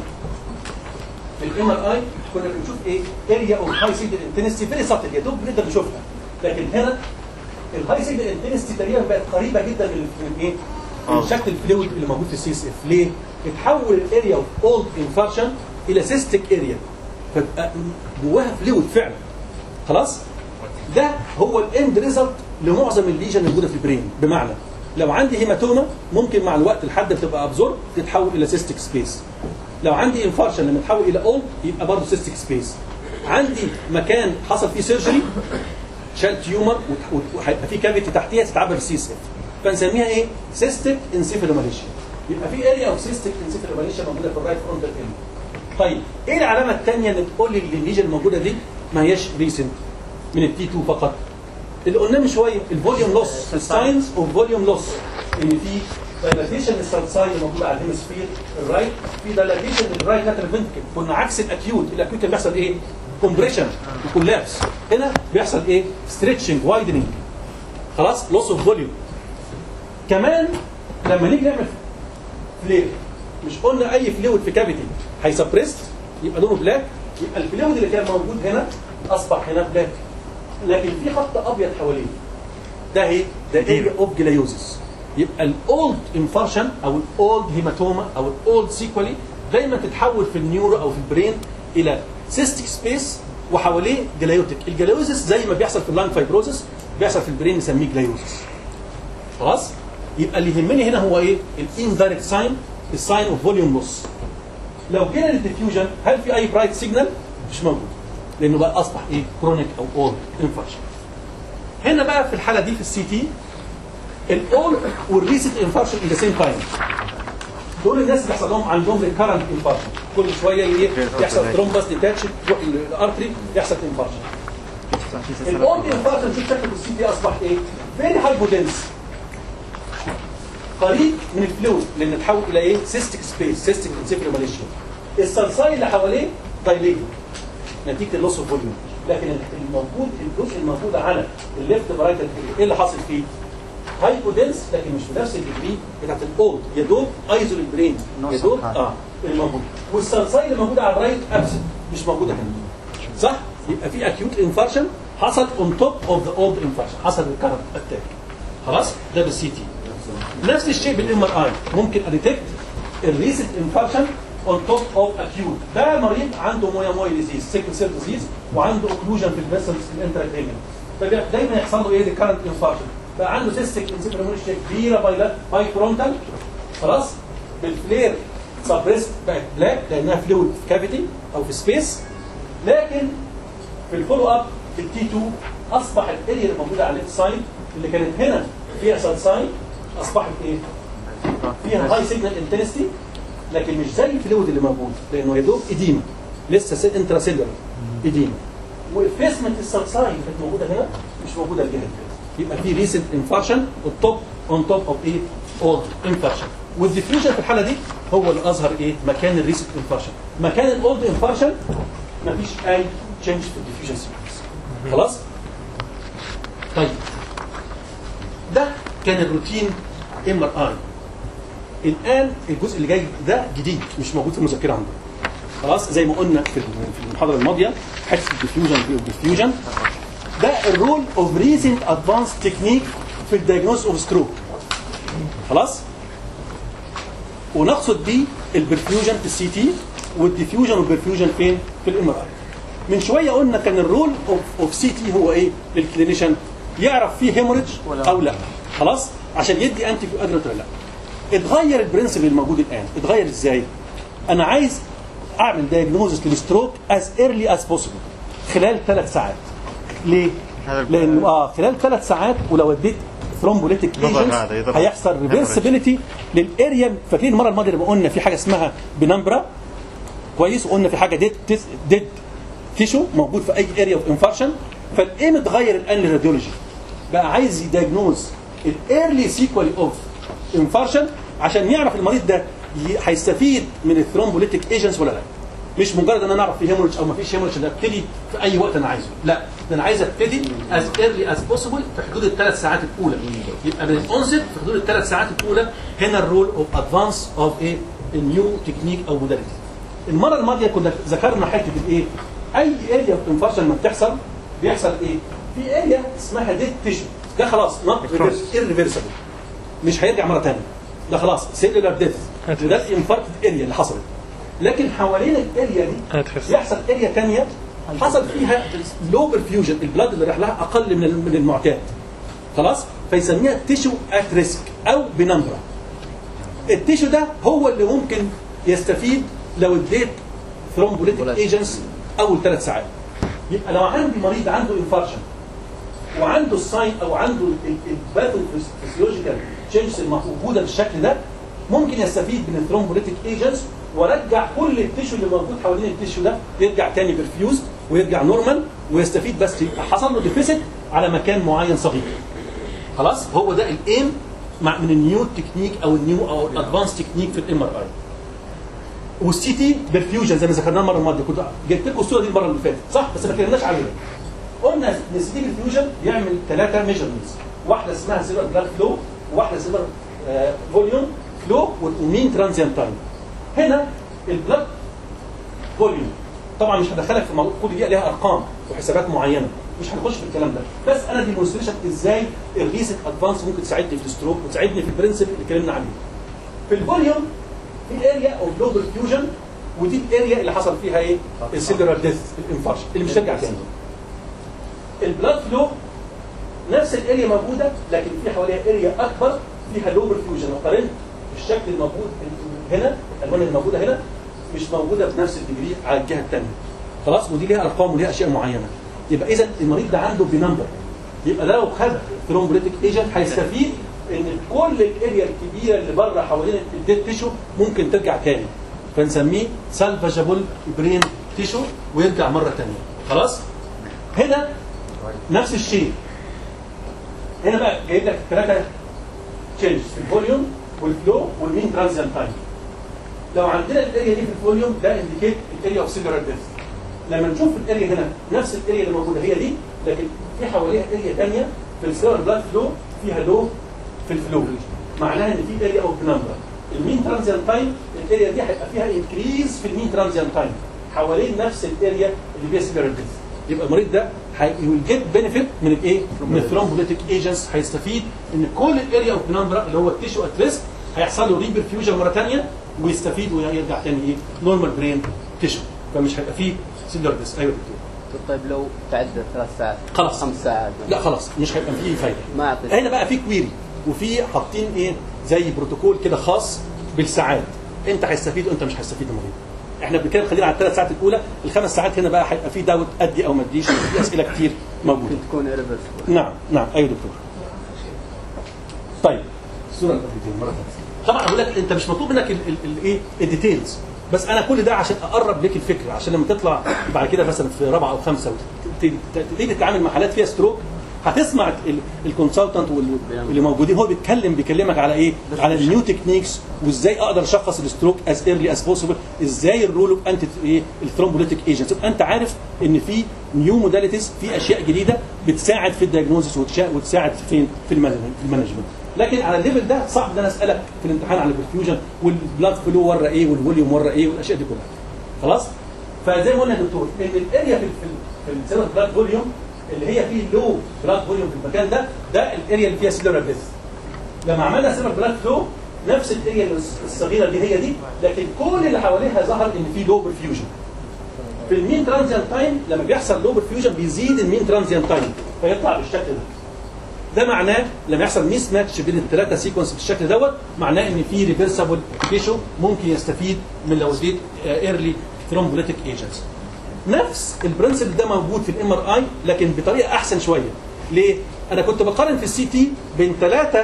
في الام ار اي كنا بنشوف ايه؟ اريا اوف هاي سيجنال انتنسيتي فيري ساتل يا دوب بنقدر نشوفها، لكن هنا الهاي سيجنال انتنسيتي تقريبا بقت قريبه جدا من من ايه؟ من شكل الفلويد اللي موجود في السي اس اف. ليه؟ اتحول الاريا اوف اولد انفارشن الى سيستيك اريا فبقى جواها فلويد فعلا. خلاص؟ ده هو الاند ريزلت لمعظم الليجن الموجوده في البرين. بمعنى لو عندي هيماتوما ممكن مع الوقت لحد ما تبقى ابزورب تتحول الى سيستيك سبيس. لو عندي انفارشن لما تتحول الى اولد يبقى برضه سيستيك سبيس. عندي مكان حصل فيه سيرجري شال تيومر وهيبقى في كافيتي تحتيها تتعبى بالسي اس اف فنسميها ايه؟ سيستيك انسيفالوماليشيا. يبقى في اريا اوف سيستيك انسيفالوماليشيا موجوده في الرايت فرونتال اريا. طيب ايه العلامه الثانيه اللي تقول لي الليجن الموجوده دي ما هياش ريسنت من التي اتنين فقط؟ اللي قلناه من شويه الفوليوم لوس، الساينس اوف فوليوم لوس، ان في دايلاتيشن للسلساي الموجوده على الهيمسفير الرايت، في دايلاتيشن للرايت لاترال فنتركل. كنا عكس الاكيوت، الاكيوت كان بيحصل ايه؟ كومبريشن وكولابس. هنا بيحصل ايه؟ ستريتشنج وايدنينج. خلاص؟ لوس اوف فوليوم. كمان لما نيجي نعمل فلير مش قلنا اي فلويد في كافيتي هيسبريست يبقى لونه بلاك، يبقى الفلويد اللي كان موجود هنا اصبح هنا بلاك، لكن في خط ابيض حواليه. ده ايه؟ ده اريا اوف جلايوزيس. يبقى الاولد انفارشن او الاولد هيماتوما او الاولد سيكولي دايما تتحول في النيورو او في البرين الى سيستيك سبيس وحواليه جلايوتيك. الجلايوزس زي ما بيحصل في اللانج فايبروزس بيحصل في البرين نسميه جلايوزس. خلاص؟ يبقى اللي يهمني هنا هو ايه؟ الاندايركت ساين، الساين اوف فوليوم لوس. لو جينا للديفيوجن هل في اي برايت سيجنال؟ مش موجود. لانه بقى اصبح ايه؟ كرونيك او اول انفاركشن. هنا بقى في الحاله دي في السي تي الاول والريسنت انفاركشن ان ذا سيم تايم. دول الناس اللي بيحصل لهم عندهم ريكارنت انفاركشن، كل شويه ايه؟ يحصل ترومبس ديتاتش تروح الارتري يحصل انفاركشن. الاول انفاركشن شوف شكله في السي تي اصبح ايه؟ فيري هايبودنس، قريب من الفلويد لان تحول الى ايه؟ سيستيك سبيس، سيستيك انسيفالوماليشيا. السلساي اللي حواليه دايليت نتيجه اللوس اوف فوليوم، لكن الموجود الجزء الموجود على الليفت برايتال ايه اللي حاصل فيه؟ هايبودنس لكن مش بنفس الديجري بتاعت الاولد، يا دوب ايزول البرين يا دوب اه الموجود، والسلساي اللي موجوده على الرايت ابسنت مش موجوده هنا. صح؟ يبقى في اكيوت انفاركشن حصل اون توب اوف ذا اولد انفاركشن، حصل ريكارنت اتاك. خلاص؟ ده بالسي تي. نفس الشيء بالام ار اي، ممكن اديتكت الريسنت انفاركشن اون توب اوف اكيوت. ده مريض عنده مويا موي ديزيز، سيكل سيل ديزيز، وعنده اوكلوجن في الفيسلز الانتراكرينيال، فدايما يحصل له ايه؟ ريكارنت انفاركشن. بقى عنده سيستيك انسيفالوماليشيا كبيره بايلات هاي فرونتال. خلاص؟ بالفلير سبريست بقت بلاك لانها فلويد في كافيتي او في سبيس، لكن في الفولو اب في التي اتنين اصبح الاريا اللي موجوده على الليفت سايد اللي كانت هنا فيها سلساين اصبحت ايه؟ فيها هاي سيجنال انتنستي، لكن مش زي الفلويد اللي موجود لانه يا دوب اديما لسه انترا سيلر اديما، وافيسمنت السلساين كانت موجوده هنا مش موجوده الجهه دي. يبقى في ريسنت انفاركشن والتوب اون توب اوف ايه؟ اولد انفاركشن. والديفيوجن في الحاله دي هو اللي اظهر ايه؟ مكان الريسنت انفاركشن. مكان الاولد انفاركشن مفيش اي تشينج في الديفيوجن سيكونس. خلاص؟ طيب ده كان الروتين ام ار اي. الان الجزء اللي جاي ده جديد مش موجود في المذكره عندنا. خلاص؟ زي ما قلنا في المحاضره الماضيه حته الديفيوجن والديفيوجن ده الرول اوف ريسنت ادفانس تكنيك في الدايجنوز اوف ستروك. خلاص؟ ونقصد بيه البرفيوجن في السي تي والديفيوجن والبرفيوجن فين؟ في الام ار اي. من شويه قلنا كان الرول اوف اوف سي تي هو ايه للكلينيشن؟ يعرف فيه هيموريدج او لا. خلاص؟ عشان يدي انتي كواجولانت ولا لا. اتغير البرنسبل الموجود الان، اتغير ازاي؟ انا عايز اعمل دايجنوزس للستروك از ايرلي از بوسيبل خلال ثلاث ساعات. ليه؟ لانه اه خلال ثلاث ساعات ولو اديت ثرومبوليتيك ايجنتس هيحصل ريفرسبيليتي للاريا. فاكرين المره الماضيه لما قلنا في حاجه اسمها بنمبرا كويس، وقلنا في حاجه ديد ديد تيشو موجود في اي اريا اوف انفاركشن. فالايم اتغير الان للراديولوجي، بقى عايز يدايجنوز الايرلي سيكوال اوف انفاركشن عشان يعرف المريض ده هيستفيد من الثرومبوليتيك ايجنتس ولا لا. مش مجرد ان انا اعرف في هيموريدج او ما فيش هيموريدج ده ابتدي في اي وقت انا عايزه، لا ده انا عايز ابتدي از ايرلي از بوسيبل في حدود الثلاث ساعات الاولى. يبقى من الاونست في حدود الثلاث ساعات الاولى هنا الرول اوف ادفانس اوف ايه؟ النيو تكنيك او موداليتي. المره الماضيه كنا ذكرنا حته الايه؟ اي اريا اوف انفاركشن لما بتحصل بيحصل ايه؟ في اريا اسمها ديد تيشو، ده خلاص نوت ريفرسبل مش هيرجع مره ثانيه، ده خلاص سيلولار ديث، وده الانفاركت اريا اللي حصلت. لكن حوالين الاريا دي يحصل اريا ثانيه حصل فيها لو برفيوجن، البلاد اللي راح لها اقل من من المعتاد. خلاص؟ فيسميها تيشو ات ريسك او بنمبرا. التيشو ده هو اللي ممكن يستفيد لو اديت ثرومبوليتيك ايجنتس اول ثلاث ساعات. يبقى لو عندي مريض عنده انفاركشن وعنده الساين او عنده الباثوفيسيولوجيكال تشينجز الموجوده بالشكل ده ممكن يستفيد من الثرومبوليتيك ايجنتس ورجع كل التيشو اللي موجود حوالين التيشو ده يرجع تاني برفيوزد ويرجع نورمال ويستفيد، بس يبقى حصل له ديفيسيت على مكان معين صغير. خلاص؟ هو ده الايم مع من النيو تكنيك او النيو او الادفانس تكنيك في الام ار اي. والسي تي برفيوجن زي ما ذكرناه المره الماضيه، كنت جبت لكم الصوره دي المره اللي فاتت صح؟ بس ما اتكلمناش عليها. قلنا ان السي تي برفيوجن بيعمل ثلاثه ميجرمنتس، واحده اسمها سيلر بلاد فلو، وواحده سيلر فوليوم فلو، ومين ترانزيانت تايم. هنا البلاد فوليوم طبعا مش هدخلك في موضوع، كل دي ليها ارقام وحسابات معينه، مش هنخش في الكلام ده، بس انا ديمونستريشن ازاي الريسنت ادفانس ممكن تساعدني في الستروك وتساعدني في البرنسبل اللي اتكلمنا عليه. في الفوليوم في اريا اوف لو برفيوجن ودي الاريا اللي حصل فيها ايه؟ السيلولار ديث، الانفارش اللي مش هترجع تاني. البلاد فلو نفس الاريا موجوده، لكن في حواليها اريا اكبر فيها لو برفيوجن. قارنت الشكل الموجود هنا، الالوان اللي موجوده هنا مش موجوده بنفس الديجري على الجهه الثانيه. خلاص، ودي ليها ارقام وليها اشياء معينه. يبقى اذا المريض ده عنده بنمبر، يبقى لو خد ثرومبوليتيك ايجنت هيستفيد ان كل الاريا الكبيره اللي بره حوالين الديد تيشو ممكن ترجع تاني، فنسميه سالفاجابل برين تيشو ويرجع مره ثانيه. خلاص؟ هنا نفس الشيء. هنا بقى جايب لك ثلاثه تشينج في الفوليوم والفلو والمين ترانزيانت تايم. لو عندنا الاريا دي في الفوليوم ده انديكيت الاريا اوف سيلولار ديث. لما نشوف الاريا هنا نفس الاريا اللي موجوده هي دي، لكن في حواليها اريا ثانيه في السيلولار بلاد فلو فيها لو في الفلو، معناها ان في اريا اوف نمبر. المين ترانزيانت تايم الاريا دي هيبقى فيها انكريز في المين ترانزيانت تايم حوالين نفس الاريا اللي فيها سيلولار ديث. يبقى المريض ده هيل جيت بنفيت من الايه؟ من الثرومبوليتيك ايجنتس. هيستفيد ان كل الاريا اوف نمبر اللي هو التيشو ات ريسك هيحصل له ريبرفيوجن مره ثانيه ويستفيد ويرجع ثاني ايه؟ نورمال برين تيشو، فمش هيبقى فيه سيلولار ديث. ايوه دكتور. طيب لو تعدى ثلاث ساعات خلاص خمس ساعات لا خلاص مش هيبقى فيه فايده. ما اعطيك. هنا بقى في كويري وفي حاطين ايه زي بروتوكول كده خاص بالساعات، انت هيستفيد وانت مش هيستفيد المريض. احنا بنتكلم خلينا على الثلاث ساعات الاولى، الخمس ساعات هنا بقى هيبقى في داوت ادي او ما اديش، في اسئله كتير موجوده. تكون ايرفيرسبل. نعم نعم ايوه دكتور. طيب الصوره اللي قبل مره ثانيه. طبعا اقول لك انت مش مطلوب منك الايه الديتيلز، بس انا كل ده عشان اقرب لك الفكره، عشان لما تطلع بعد كده مثلا في رابعه او خمسه تيجي تتعامل مع حالات فيها ستروك هتسمع الكونسلتنت واللي موجودين هو بيتكلم بيكلمك على ايه؟ على النيو تكنيكس وازاي اقدر اشخص الستروك از ايرلي از بوسيبل، ازاي الرول اوف انتي ايه الثرومبوليتيك ايجنتس. يبقى انت عارف ان في نيو موداليتيز، في اشياء جديده بتساعد في الدايجنوزس وتساعد فين؟ في المانجمنت. لكن على الليفل ده صعب ان انا اسالك في الامتحان على البرفيوجن والبلاد فلو ورا ايه والفوليوم ورا ايه والاشياء دي كلها. خلاص؟ فزي ما قلنا يا دكتور ان الاريا في في السيلولار بلاد فوليوم اللي هي فيه لو بلاد فوليوم في المكان ده، ده الاريا اللي فيها سيلولار ديث. لما عملنا سيلولار بلاد فلو نفس الاريا الصغيره دي هي دي، لكن كل اللي حواليها ظهر ان في لو برفيوجن. في المين ترانزيانت تايم لما بيحصل لو برفيوجن بيزيد المين ترانزيانت تايم فيطلع بالشكل ده. ده معناه لما يحصل ميس ماتش بين الثلاثه سيكونس بالشكل دوت معناه ان في ريفرسبل تيشو ممكن يستفيد من لو اديت ايرلي ثرومبوليتيك ايجنتس. نفس البرنسبل ده موجود في الام ار اي لكن بطريقه احسن شويه. ليه؟ انا كنت بقارن في السي تي بين ثلاثه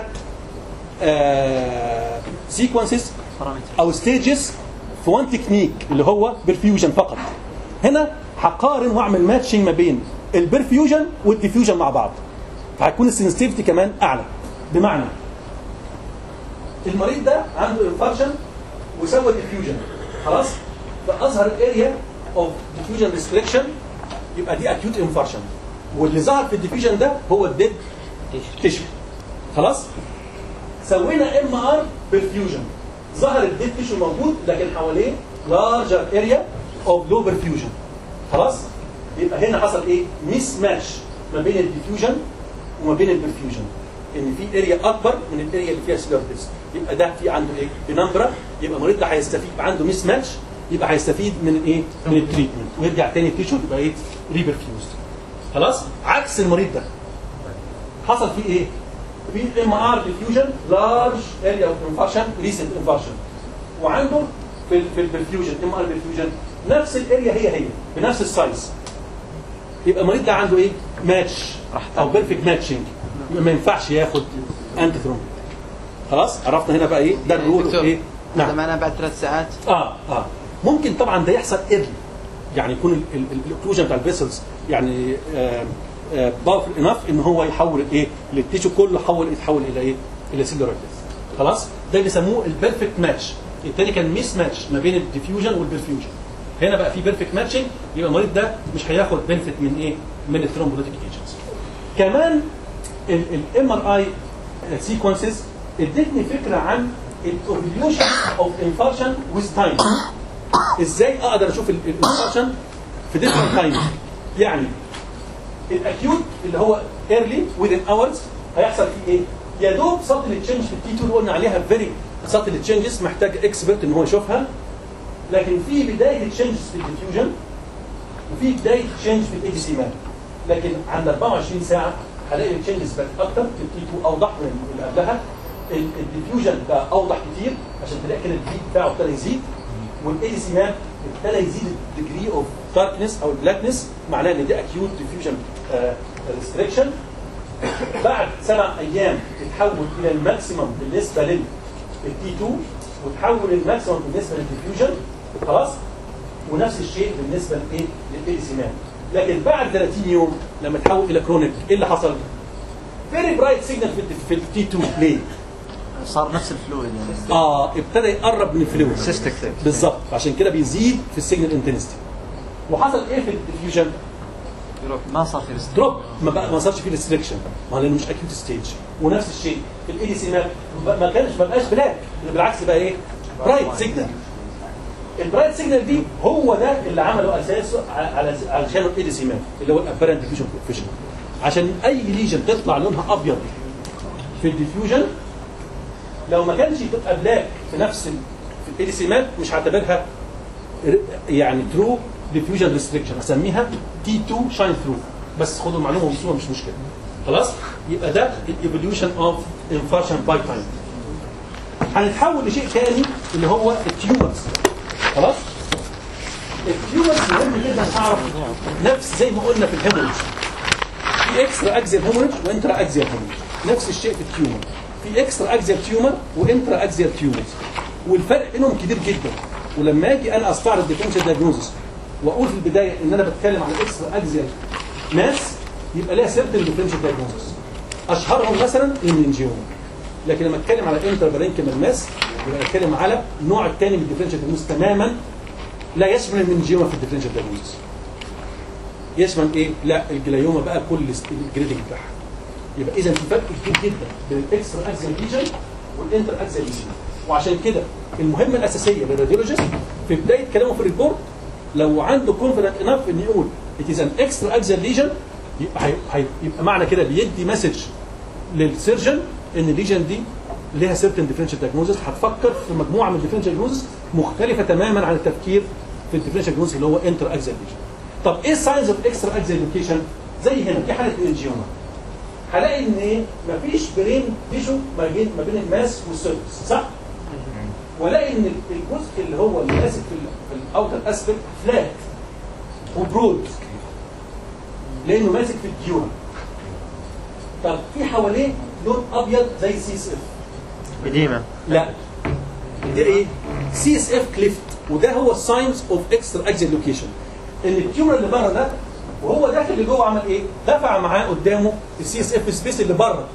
آه سيكونسز او ستيجز في وان تكنيك اللي هو برفيوجن فقط. هنا هقارن واعمل ماتشنج ما بين البرفيوجن والديفيوجن مع بعض، فهيكون السنسيتيفيتي كمان اعلى. بمعنى المريض ده عنده انفارشن وسوى ديفيوجن، خلاص؟ فاظهر الاريا اوف ديفيوجن ريستريكشن يبقى دي اكيوت انفارشن، واللي ظهر في الديفيوجن ده هو الديد تيشو. خلاص؟ سوينا ام ار برفيوجن، ظهر الديد تيشو موجود لكن حواليه لارجر اريا اوف لو برفيوجن. خلاص؟ يبقى هنا حصل ايه؟ ميس ماتش ما بين الديفيوجن وما بين البرفيوجن، ان في اريا اكبر من الاريا اللي فيها سيلولار ديث. يبقى ده في عنده ايه؟ بنمبره، يبقى المريض ده هيستفيد، عنده ميس ماتش، يبقى هيستفيد من ايه؟ من التريتمنت ويرجع تاني التيشو يبقى ايه؟ ريبرفيوزد. خلاص؟ عكس المريض ده حصل فيه ايه؟ في ام ار ديفيوجن لارج اريا اوف انفارشن ريسنت انفارشن، وعنده في في البرفيوجن ام ار برفيوجن نفس الاريا هي هي بنفس السايز. يبقى المريض ده عنده ايه؟ ماتش او بيرفكت ماتشنج، ما ينفعش ياخد انتي ثرومبيك. خلاص؟ عرفنا هنا بقى ايه؟ ده الرول ايه؟ نعم. هذا معناه بعد ثلاث ساعات؟ اه اه ممكن طبعا ده يحصل ايرلي، يعني يكون الاوكلوجن بتاع الفيسلز يعني باورفل انف ان هو يحول الايه؟ التيشو كله يحول يتحول الى ايه؟ الى سيلولار ديث. خلاص؟ ده بيسموه البيرفكت ماتش. الثاني كان ميس ماتش ما بين الديفيوجن والبرفيوجن. هنا بقى في بيرفكت ماتشنج، يبقى المريض ده مش هياخد بنفيت من ايه؟ من الثرومبوليتيك ايجنتس. كمان الام ار اي سيكونسز ادتني فكره عن الاوفليوشن اوف انفارشن ويز تايم. ازاي اقدر اشوف الانفارشن في ديفرنت تايم؟ يعني الاكيوت اللي هو ايرلي within اورز هيحصل فيه ايه؟ يا دوب سطل تشينج في التي اتنين اللي قلنا عليها فيري سطل تشينجز محتاج اكسبرت ان هو يشوفها. لكن في بدايه تشينجز في الديفيوجن وفي بدايه تشينج في الاي دي سي ماب. لكن عند أربعة وعشرين ساعه هلاقي التشينجز بقت اكتر، التي اتنين اوضح من اللي قبلها، الديفيوجن بقى اوضح كتير عشان تلاقي كده البيك بتاعه ابتدى يزيد، والاي دي سي ماب ابتدى يزيد الديجري اوف داركنس او البلاكنس، معناه ان ده اكيوت ديفيوجن ريستريكشن. بعد سبع ايام تتحول الى الماكسيمم بالنسبه للتي اتنين وتحول الماكسيمم بالنسبه للديفيوجن، خلاص؟ ونفس الشيء بالنسبه لايه؟ للاي دي سي ماب. لكن بعد ثلاثين يوم لما تحول الى كرونيك ايه اللي حصل؟ فيري برايت سيجنال في التي اتنين. ليه؟ صار نفس الفلويد يعني. اه ابتدى يقرب من الفلويد سيستك بالظبط، عشان كده بيزيد في السيجنال انتنستي. وحصل ايه في الديفيوجن؟ ما صار في ريستريكشن. دروب، ما بقى ما صارش فيه ريستريكشن، ما لانه مش اكيوت ستيج. ونفس الشيء في الاي دي سي ماب ما كانش ما بقاش بلاك، بالعكس بقى ايه؟ برايت سيجنال. البرايت سيجنال دي هو ده اللي عمله اساسه على علشان الاي دي سي ماب اللي هو الابيرنت ديفيوجن كوفيشنت. عشان اي ليجن تطلع لونها ابيض في الديفيوجن لو ما كانش تبقى بلاك في نفس في الاي دي سي ماب مش هعتبرها يعني ترو ديفيوجن ريستريكشن، اسميها تي اتنين شاين ثرو. بس خدوا المعلومه وبصوره مش مشكله. خلاص؟ يبقى ده الايفوليوشن اوف انفارشن باي تايم. هنتحول لشيء ثاني اللي هو التيومرز. خلاص؟ التيومرز مهم جدا اعرف نفس زي ما قلنا في الهيموريج. في اكسترا اكزيال هيموريج وانترا اكزيال هيموريج. نفس الشيء في التيومر. في اكسترا اكزيال تيومر وانترا اكزيال تيومرز. والفرق بينهم كبير جدا. ولما اجي انا استعرض ديفرنشال دايجنوزس واقول في البدايه ان انا بتكلم عن اكسترا اكزيال ناس يبقى ليها سيرتن ديفرنشال دايجنوزس. اشهرهم مثلا المننجيوما. لكن لما اتكلم على انتر بارينكيمال ماس يبقى بتكلم على النوع الثاني من الديفرنشال دايجنوزس تماما لا يشمل المننجيوما في الديفرنشال دايجنوزس. يشمل ايه؟ لا الجلايوما بقى كل الجريدنج بتاعها. يبقى اذا في فرق كبير جدا بين الاكسترا اكزيال ليجن والانتر اكزيال ليجن. وعشان كده المهمه الاساسيه للراديولوجيست في بدايه كلامه في الريبورت لو عنده كونفيدنت انف ان يقول ات از ان اكسترا اكزيال ليجن يبقى, يبقى معنى كده بيدي مسج للسيرجن ان الليجن دي ليها سيرتن ديفرنشال دايجنوزس، هتفكر في مجموعه من الديفرنشال دايجنوزس مختلفه تماما عن التفكير في الديفرنشال دايجنوزس اللي هو انتر اكزيال ليجن. طب ايه الساينز اوف اكسترا اكزيال لوكيشن؟ زي هنا دي حاله مننجيوما. هلاقي ان ايه؟ مفيش برين تيشو ما بين ما بين الماس والسيرفس، صح؟ ولاقي ان الجزء اللي هو اللي ماسك في الاوتر اسفل فلات وبرود لانه ماسك في الديورا. طب في حواليه لون ابيض زي سي اس اف. قديمه. لا ده ايه؟ سي اس اف كليفت، وده هو الساينس اوف اكسترا اكزيال لوكيشن. ان التيومر اللي بره ده وهو داخل لجوه عمل ايه؟ دفع معاه قدامه السي اس اف سبيس اللي بره.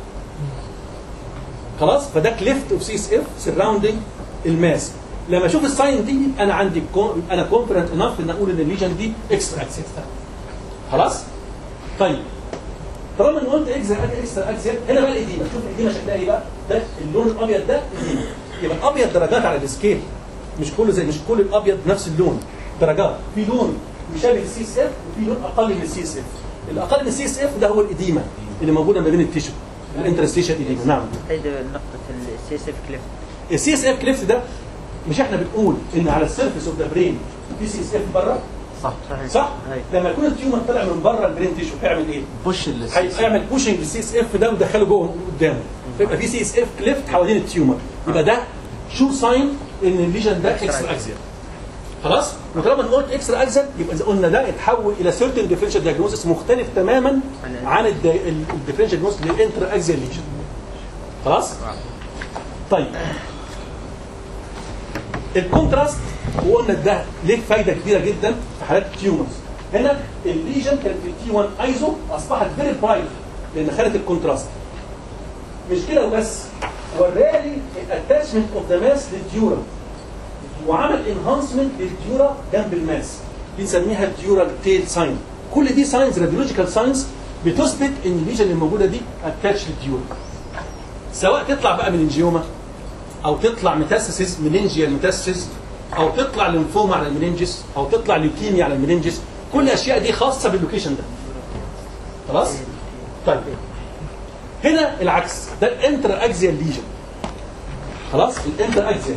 خلاص؟ فده كليفت اوف سي اس اف سراوندينج الماس. لما اشوف الساين دي انا عندي كون انا كونفيدنت انف ان اقول ان الليجن دي اكسترا اكسيال. خلاص؟ طيب طالما انا قلت اكسترا اكسترا اكسيال هنا بقى الاديمه، شوف الاديمه شكلها ايه بقى؟ ده اللون الابيض ده اديمه. يبقى الابيض درجات على السكيل، مش كله زي مش كل الابيض نفس اللون، درجات. في لون مشابه للسي اس اف وفي لون اقل من السي اس اف. الاقل من السي اس اف ده هو الاديمه اللي موجوده ما بين التيشو، الانترستيشن اديمه. نعم. هيدي نقطه السي اس اف كليفت. السي اس اف كليفت ده مش احنا بنقول ان على السيرفيس اوف ذا برين في سي اس اف بره؟ صح صح؟ هي. لما يكون التيومر طلع من بره البرين تيشو هيعمل ايه؟ بوش هيعمل بوشنج للسي اس اف ده ويدخله جوه قدامه. يبقى في سي اس اف كليفت حوالين التيومر. يبقى ده شو ساين ان الليجن ده اكسترا اكزيال. خلاص؟ وطالما قلت اكسترا اكزيال يبقى اذا قلنا ده يتحول الى سيرتن ديفرنشال دايجنوستس مختلف تماما عن الديفرنشال دايجنوستس للانترا اكزيال ليجن. خلاص؟ طيب الكونتراست وقلنا ده ليه فايده كبيره جدا في حالات التيومرز. هنا الليجن كانت في تي واحد ايزو اصبحت فيري برايت لان خدت الكونتراست. مش كده وبس، ورالي الاتاشمنت اوف ذا ماس للديورا وعمل انهانسمنت للديورا جنب الماس، بنسميها الديورال تيل ساين. كل دي ساينز راديولوجيكال ساينز بتثبت ان الليجن اللي موجوده دي اتاتش للديورا، سواء تطلع بقى من انجيوما او تطلع ميتاسيس مننجيال ميتاسيس او تطلع ليمفوما على المننجس او تطلع ليوكيميا على المننجس. كل الاشياء دي خاصه باللوكيشن ده. خلاص؟ طيب هنا العكس، ده الانتر اكزيال ليجن. خلاص؟ الانتر اكزيال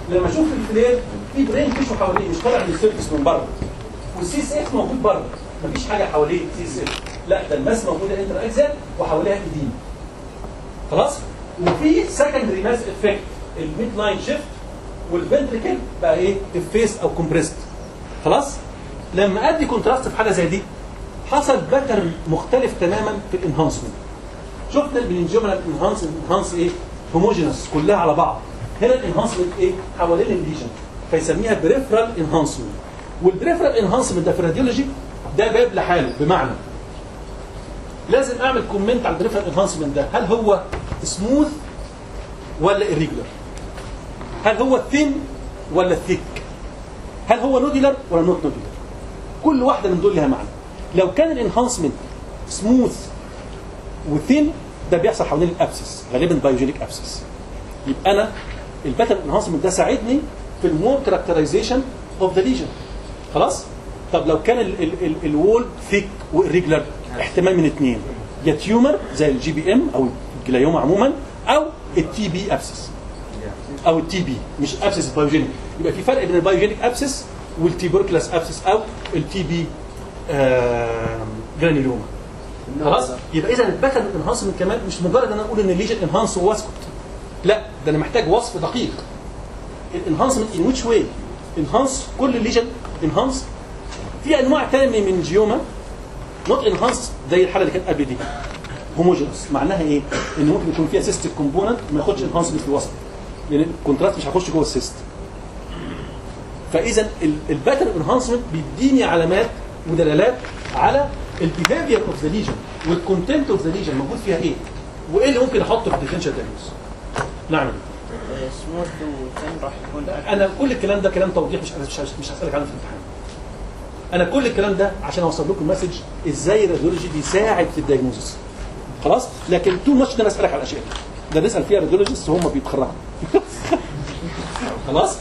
لما اشوف الفلير في برين تيشو حواليه مش طالع من السيرفس من بره، والسي اس اف موجود بره، مفيش حاجه حواليه سي اس اف، لا ده الماس موجوده انتر اكزال وحواليها ايدين. خلاص؟ وفي سكندري ماس افكت، الميد لاين شيفت والفنتريكل بقى ايه؟ افيس او كومبريست. خلاص؟ لما ادي كونتراست في حاله زي دي حصل باترن مختلف تماما في الانهانسمنت. شفنا البلينجيوما الانهانس الانهانس ايه؟ هوموجينس كلها على بعض. هنا الانهانسمنت ايه؟ حوالين الليجن فيسميها بريفرال انهانسمنت. والبريفرال انهانسمنت ده في الراديولوجي ده باب لحاله، بمعنى لازم اعمل كومنت على البريفرال انهانسمنت ده، هل هو سموث ولا irregular؟ هل هو ثين ولا ثيك؟ هل هو نوديلر ولا نوت نوديلر؟ كل واحده من دول لها معنى. لو كان الانهانسمنت سموث وثين ده بيحصل حوالين الابسس، غالبا بايوجينيك ابسس. يبقى انا الباترن انهانسمنت ده ساعدني في المور كاركترايزيشن اوف ذا ليجن. خلاص؟ طب لو كان الوول ثيك وإريجلر احتمال من اثنين، يا تيومر زي الجي بي ام او الجلايوما عموما، او التي بي ابسس او التي بي مش ابسس بايوجينيك. يبقى في فرق بين البايوجينيك ابسس والتيبركلس ابسس او التي بي جرانيلوما. خلاص؟ يبقى اذا الباترن انهانسمنت كمان مش مجرد ان انا اقول ان الليجن انهانس واسكت، لا ده انا محتاج وصف دقيق. الانهانسمنت ان ويتش واي؟ انهانس كل الليجن انهانس. في انواع ثانيه من الجيوما نوت انهانس زي الحاله اللي كانت قبل دي هوموجينس. معناها ايه؟ ان ممكن يكون فيها سيستيك كومبوننت ما ياخدش انهانسمنت في الوسط لان الكونتراست مش هيخش جوه السيست. فاذا الباترن انهانسمنت بيديني علامات ودلالات على البيهافير اوف ذا ليجن والكونتنت اوف ذا ليجن موجود فيها ايه؟ وايه اللي ممكن احطه في الديفرنشال دايجنوز. نعم. سموث وثين راح يكون انا كل الكلام ده كلام توضيح، مش مش مش هسالك عنه في الامتحان. انا كل الكلام ده عشان اوصل لكم مسج ازاي الراديولوجي بيساعد في الدايجنوزس. خلاص؟ لكن تو ماتش انا اسالك على الاشياء دي ده نسال فيها الراديولوجيست هم بيتخرجوا. خلاص؟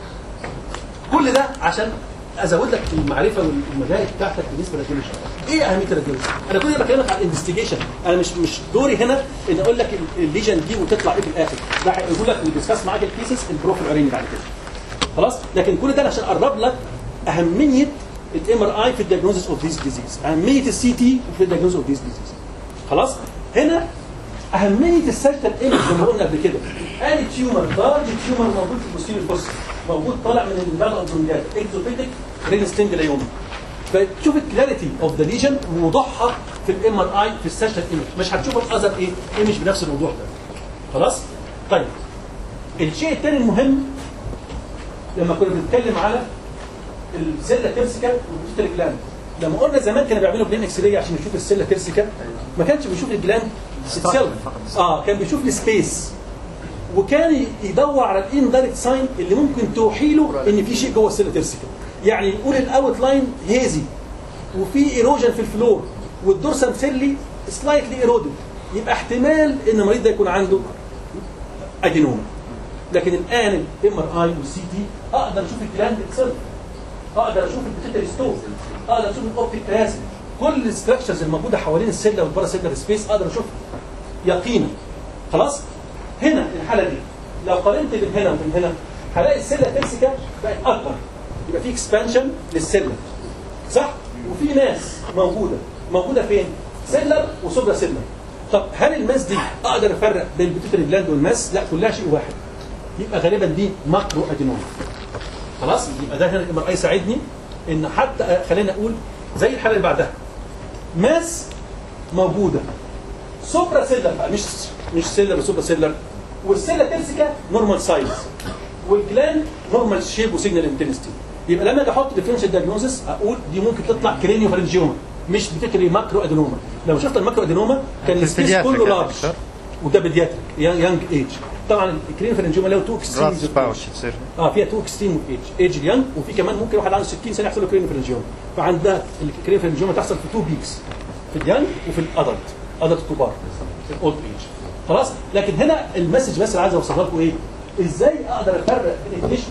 كل ده عشان ازود لك المعرفه والمدارك بتاعتك بالنسبه للراديولوجي. ايه اهميه الراديولوجي؟ انا كل ده بكلمك على الانفستيجيشن، انا مش مش دوري هنا ان اقول لك الليجن دي وتطلع ايه في الاخر، ده هيقول لك اللي بيسكاس معاك الكيسز البروفيل عريني بعد كده. خلاص؟ لكن كل ده عشان اقرب لك اهميه الام ار اي في الدياجنوزس اوف ذيس ديزيز، اهميه السي تي في الدياجنوزس اوف ذيس ديزيز. خلاص؟ هنا اهميه السيرتال ايمج زي ما قلنا قبل كده. ادي تيومر لارج تيومر موجود في البوستيريور فوس، موجود طالع من البال الابدومينال اكزوبيتيك رينستين جلايوما. فتشوف الكلاريتي اوف ذا ليجن ووضوحها في الام ار اي في السيرتال ايمج، مش هتشوف الاذر ايه ايمج بنفس الوضوح ده. خلاص؟ طيب الشيء الثاني المهم لما كنا بنتكلم على السيلا تيرسيكا والبيتوتري جلاند، لما قلنا زمان كانوا بيعملوا بلين اكس راي عشان يشوف السيلا تيرسيكا، ما كانش بيشوف الجلاند السيل، اه كان بيشوف السبيس، وكان يدور على الاندايركت ساين اللي ممكن توحي له ان في شيء جوه السيلا تيرسيكا. يعني يقول الاوت لاين هيزي وفي ايروجن في الفلور والدورسال سيلي سلايتلي ايرودد، يبقى احتمال ان المريض ده يكون عنده ادينوما. لكن الان الام ار اي والسي تي اقدر اشوف الجلاند اتسيلف، اقدر اشوف البيتيتري ستور، اقدر اشوف الاوبتيك تراسل، كل الستراكشرز الموجوده حوالين السيلا والبارا سيلر سبيس اقدر اشوفها يقينا. خلاص؟ هنا الحاله دي لو قارنت بين هنا وبين هنا هلاقي السيلا تيرسيكا بقت اكبر، يبقى في اكسبانشن للسيلا، صح؟ وفي ماس موجوده، موجوده فين؟ سيلر وسوبرا سيلر. طب هل الماس دي اقدر افرق بين البيتيتري جلاند والماس؟ لا، كلها شيء واحد. يبقى غالبا دي ماكرو ادينوما. خلاص؟ يبقى ده هنا الام ار اي ساعدني ان حتى خلينا اقول زي الحاله اللي بعدها ماس موجوده سوبرا سيلر بقى، مش مش سيلر وسوبرا سيلر، والسيلا تيرسيكا نورمال سايز والجلاند نورمال شيب وسيجنال انتنستي. يبقى لما اجي احط ديفرنشال دايجنوزس اقول دي ممكن تطلع كرينيو فارنجيوما مش بتكري ماكرو ادينوما. لو شفت الماكرو ادينوما كان السبيس كله لارج وده بيدياتريك يانج ايج. طبعا الكرينيو فارنجيوما له تو اكستريم اه فيها تو اكستريم ايج، ايج اليانج، وفي كمان ممكن واحد عنده ستين سنه يحصل له كرينيو فارنجيوما. فعندها الكرينيو فارنجيوما تحصل في تو بيكس، في اليانج وفي الادلت، ادلت كبار في الاولد ايج. خلاص؟ لكن هنا المسج بس اللي عايز اوصلها لكم ايه؟ ازاي اقدر افرق بين التيشو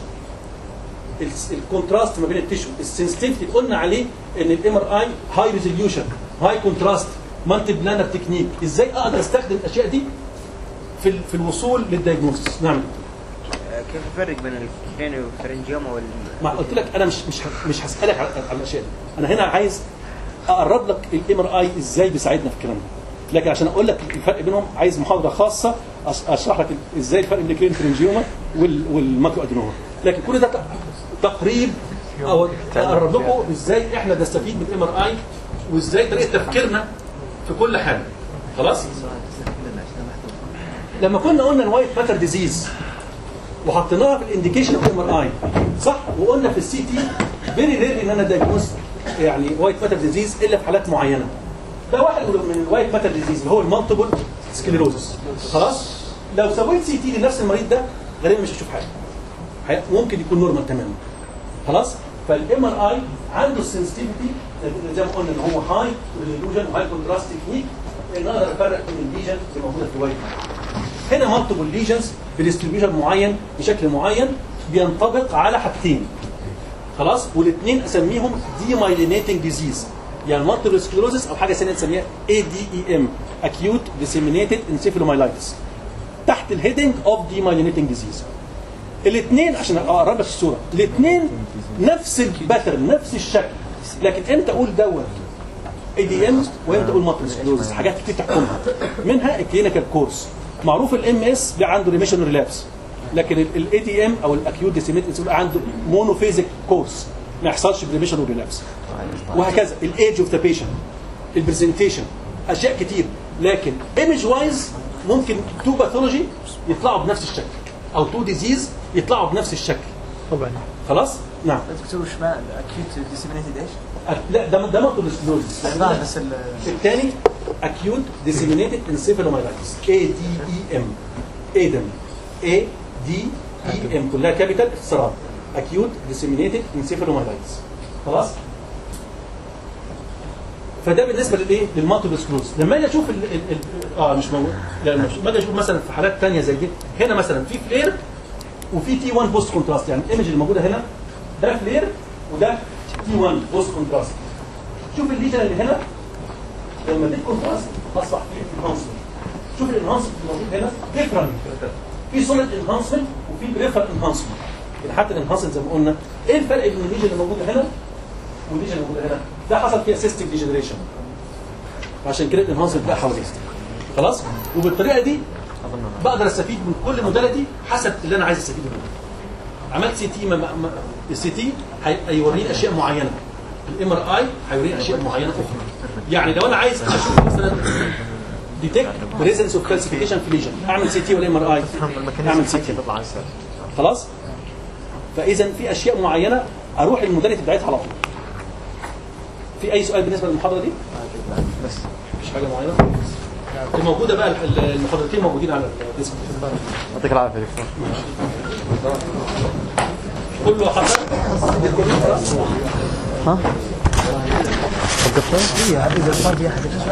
الكونتراست ما بين التيشو السنسيتيفيتي اللي قلنا عليه ان الام ار اي هاي ريزوليوشن هاي كونتراست مالتي بلانر تكنيك، ازاي اقدر استخدم الاشياء دي في في الوصول للدايجنوستس؟ نعم. كيف الفرق بين الكرينيو والفرنجيوما وال ما قلت لك انا مش مش مش هسالك على على الاشياء دي. انا هنا عايز اقرب لك الام ار اي ازاي بيساعدنا في الكلام ده، لكن عشان اقول لك الفرق بينهم عايز محاضره خاصه أش- اشرح لك ازاي الفرق بين الكرينيو والفرنجيوما وال- والماكرو ادينوما. لكن كل ده ت- تقريب او اقرب لكم ازاي احنا بنستفيد من الام ار اي وازاي طريقه تفكيرنا في كل حاجه. خلاص؟ لما كنا قلنا الوايت ماتر ديزيز وحطيناها في الانديكيشن اوف ام ار اي صح، وقلنا في السي تي فيري رير ان انا دايجنوز يعني وايت ماتر ديزيز الا في حالات معينه. ده واحد من الوايت ماتر ديزيز اللي هو المالتيبل سكليروزس. خلاص؟ لو سويت سي تي لنفس المريض ده غالبا مش هتشوف حاجه. حي- ممكن يكون نورمال تماما. خلاص؟ فالام ار اي عنده السنسيتيفيتي زي ما قلنا ان هو هاي ريزولوشن وهاي كونتراست تكنيك ان اقدر افرق بين الليجن اللي موجوده في الوايت ماتر. هنا مالتيبل ليجنز بديستريبيوشن معين بشكل معين بينطبق على حاجتين. خلاص؟ والاثنين اسميهم دي مايلينيتنج ديزيز، يعني مالتيبل سكليروزس او حاجه ثانيه نسميها اي دي اي ام اكيوت ديسيمينيتد انسيفالومايلايتس تحت الهيدنج اوف دي مايلينيتنج ديزيز. الاثنين عشان اقرب لك الصوره، الاثنين نفس الباترن نفس الشكل، لكن امتى اقول دوت اي دي ام وامتى اقول مالتيبل سكليروزس؟ حاجات كتير تحكمها، منها الكلينيكال كورس. معروف الام اس ده عنده ريميشن ريلابس، لكن الاي دي ام او الاكيوت ديسيمينيتد عنده مونوفيزيك كورس ما يحصلش بريميشن وريلابس. وهكذا الايدج اوف ذا بيشنت، البرزنتيشن، اشياء كتير. لكن ايمج وايز ممكن تو باثولوجي يطلعوا بنفس الشكل او تو ديزيز يطلعوا بنفس الشكل. طبعا. خلاص؟ نعم. دكتور وش معنى اكيوت ديسيمينيتد ايش؟ لا ده ده مالتيبل سكليروزس. لا بس ال- الثاني acute disseminated encephalomyelitis A D E M ادم A D E M كلها كابيتال اختصارات acute disseminated encephalomyelitis. خلاص؟ فده بالنسبه للايه؟ للمالتيبل سكليروز. لما اجي اشوف ال ال ال اه مش موجود، لا مش لما اجي اشوف مثلا في حالات ثانيه زي دي، هنا مثلا في فلير وفي تي واحد بوست كونتراست، يعني الايمج اللي موجوده هنا ده فلير وده تي واحد بوست كونتراست. شوف الليجن اللي هنا لما دي كونتراست اصبح فيه انهانسمنت. شوف الانهانسمنت الموجود هنا ديفرنت، في سوليد انهانسمنت وفي بريفر انهانسمنت. يعني حتى الانهانسمنت زي ما قلنا ايه الفرق بين الليجن اللي موجوده هنا والليجن اللي موجوده هنا؟ ده حصل فيها سيستيك ديجنريشن، عشان كده الانهانسمنت بقى حواليه. خلاص؟ وبالطريقه دي بقدر استفيد من كل موداليتي حسب اللي انا عايز استفيد منه. عملت سي تي، السي تي هيوريني اشياء معينه، الام ار اي هيوريني اشياء معينه اخرى. يعني لو انا عايز اشوف مثلا ديتكت بريزنس اوف كالسيفيكيشن في ليجن، اعمل سي تي ولا ام ار اي؟ اعمل سي تي. خلاص؟ فاذا في اشياء معينه اروح للموداليتي بتاعتها على طول. في اي سؤال بالنسبه للمحاضره دي؟ بس مفيش حاجه معينه. الموجوده بقى المحاضرتين موجودين على الديسك. يعطيك العافيه دكتور. كله حصل؟ ها؟ وقفت؟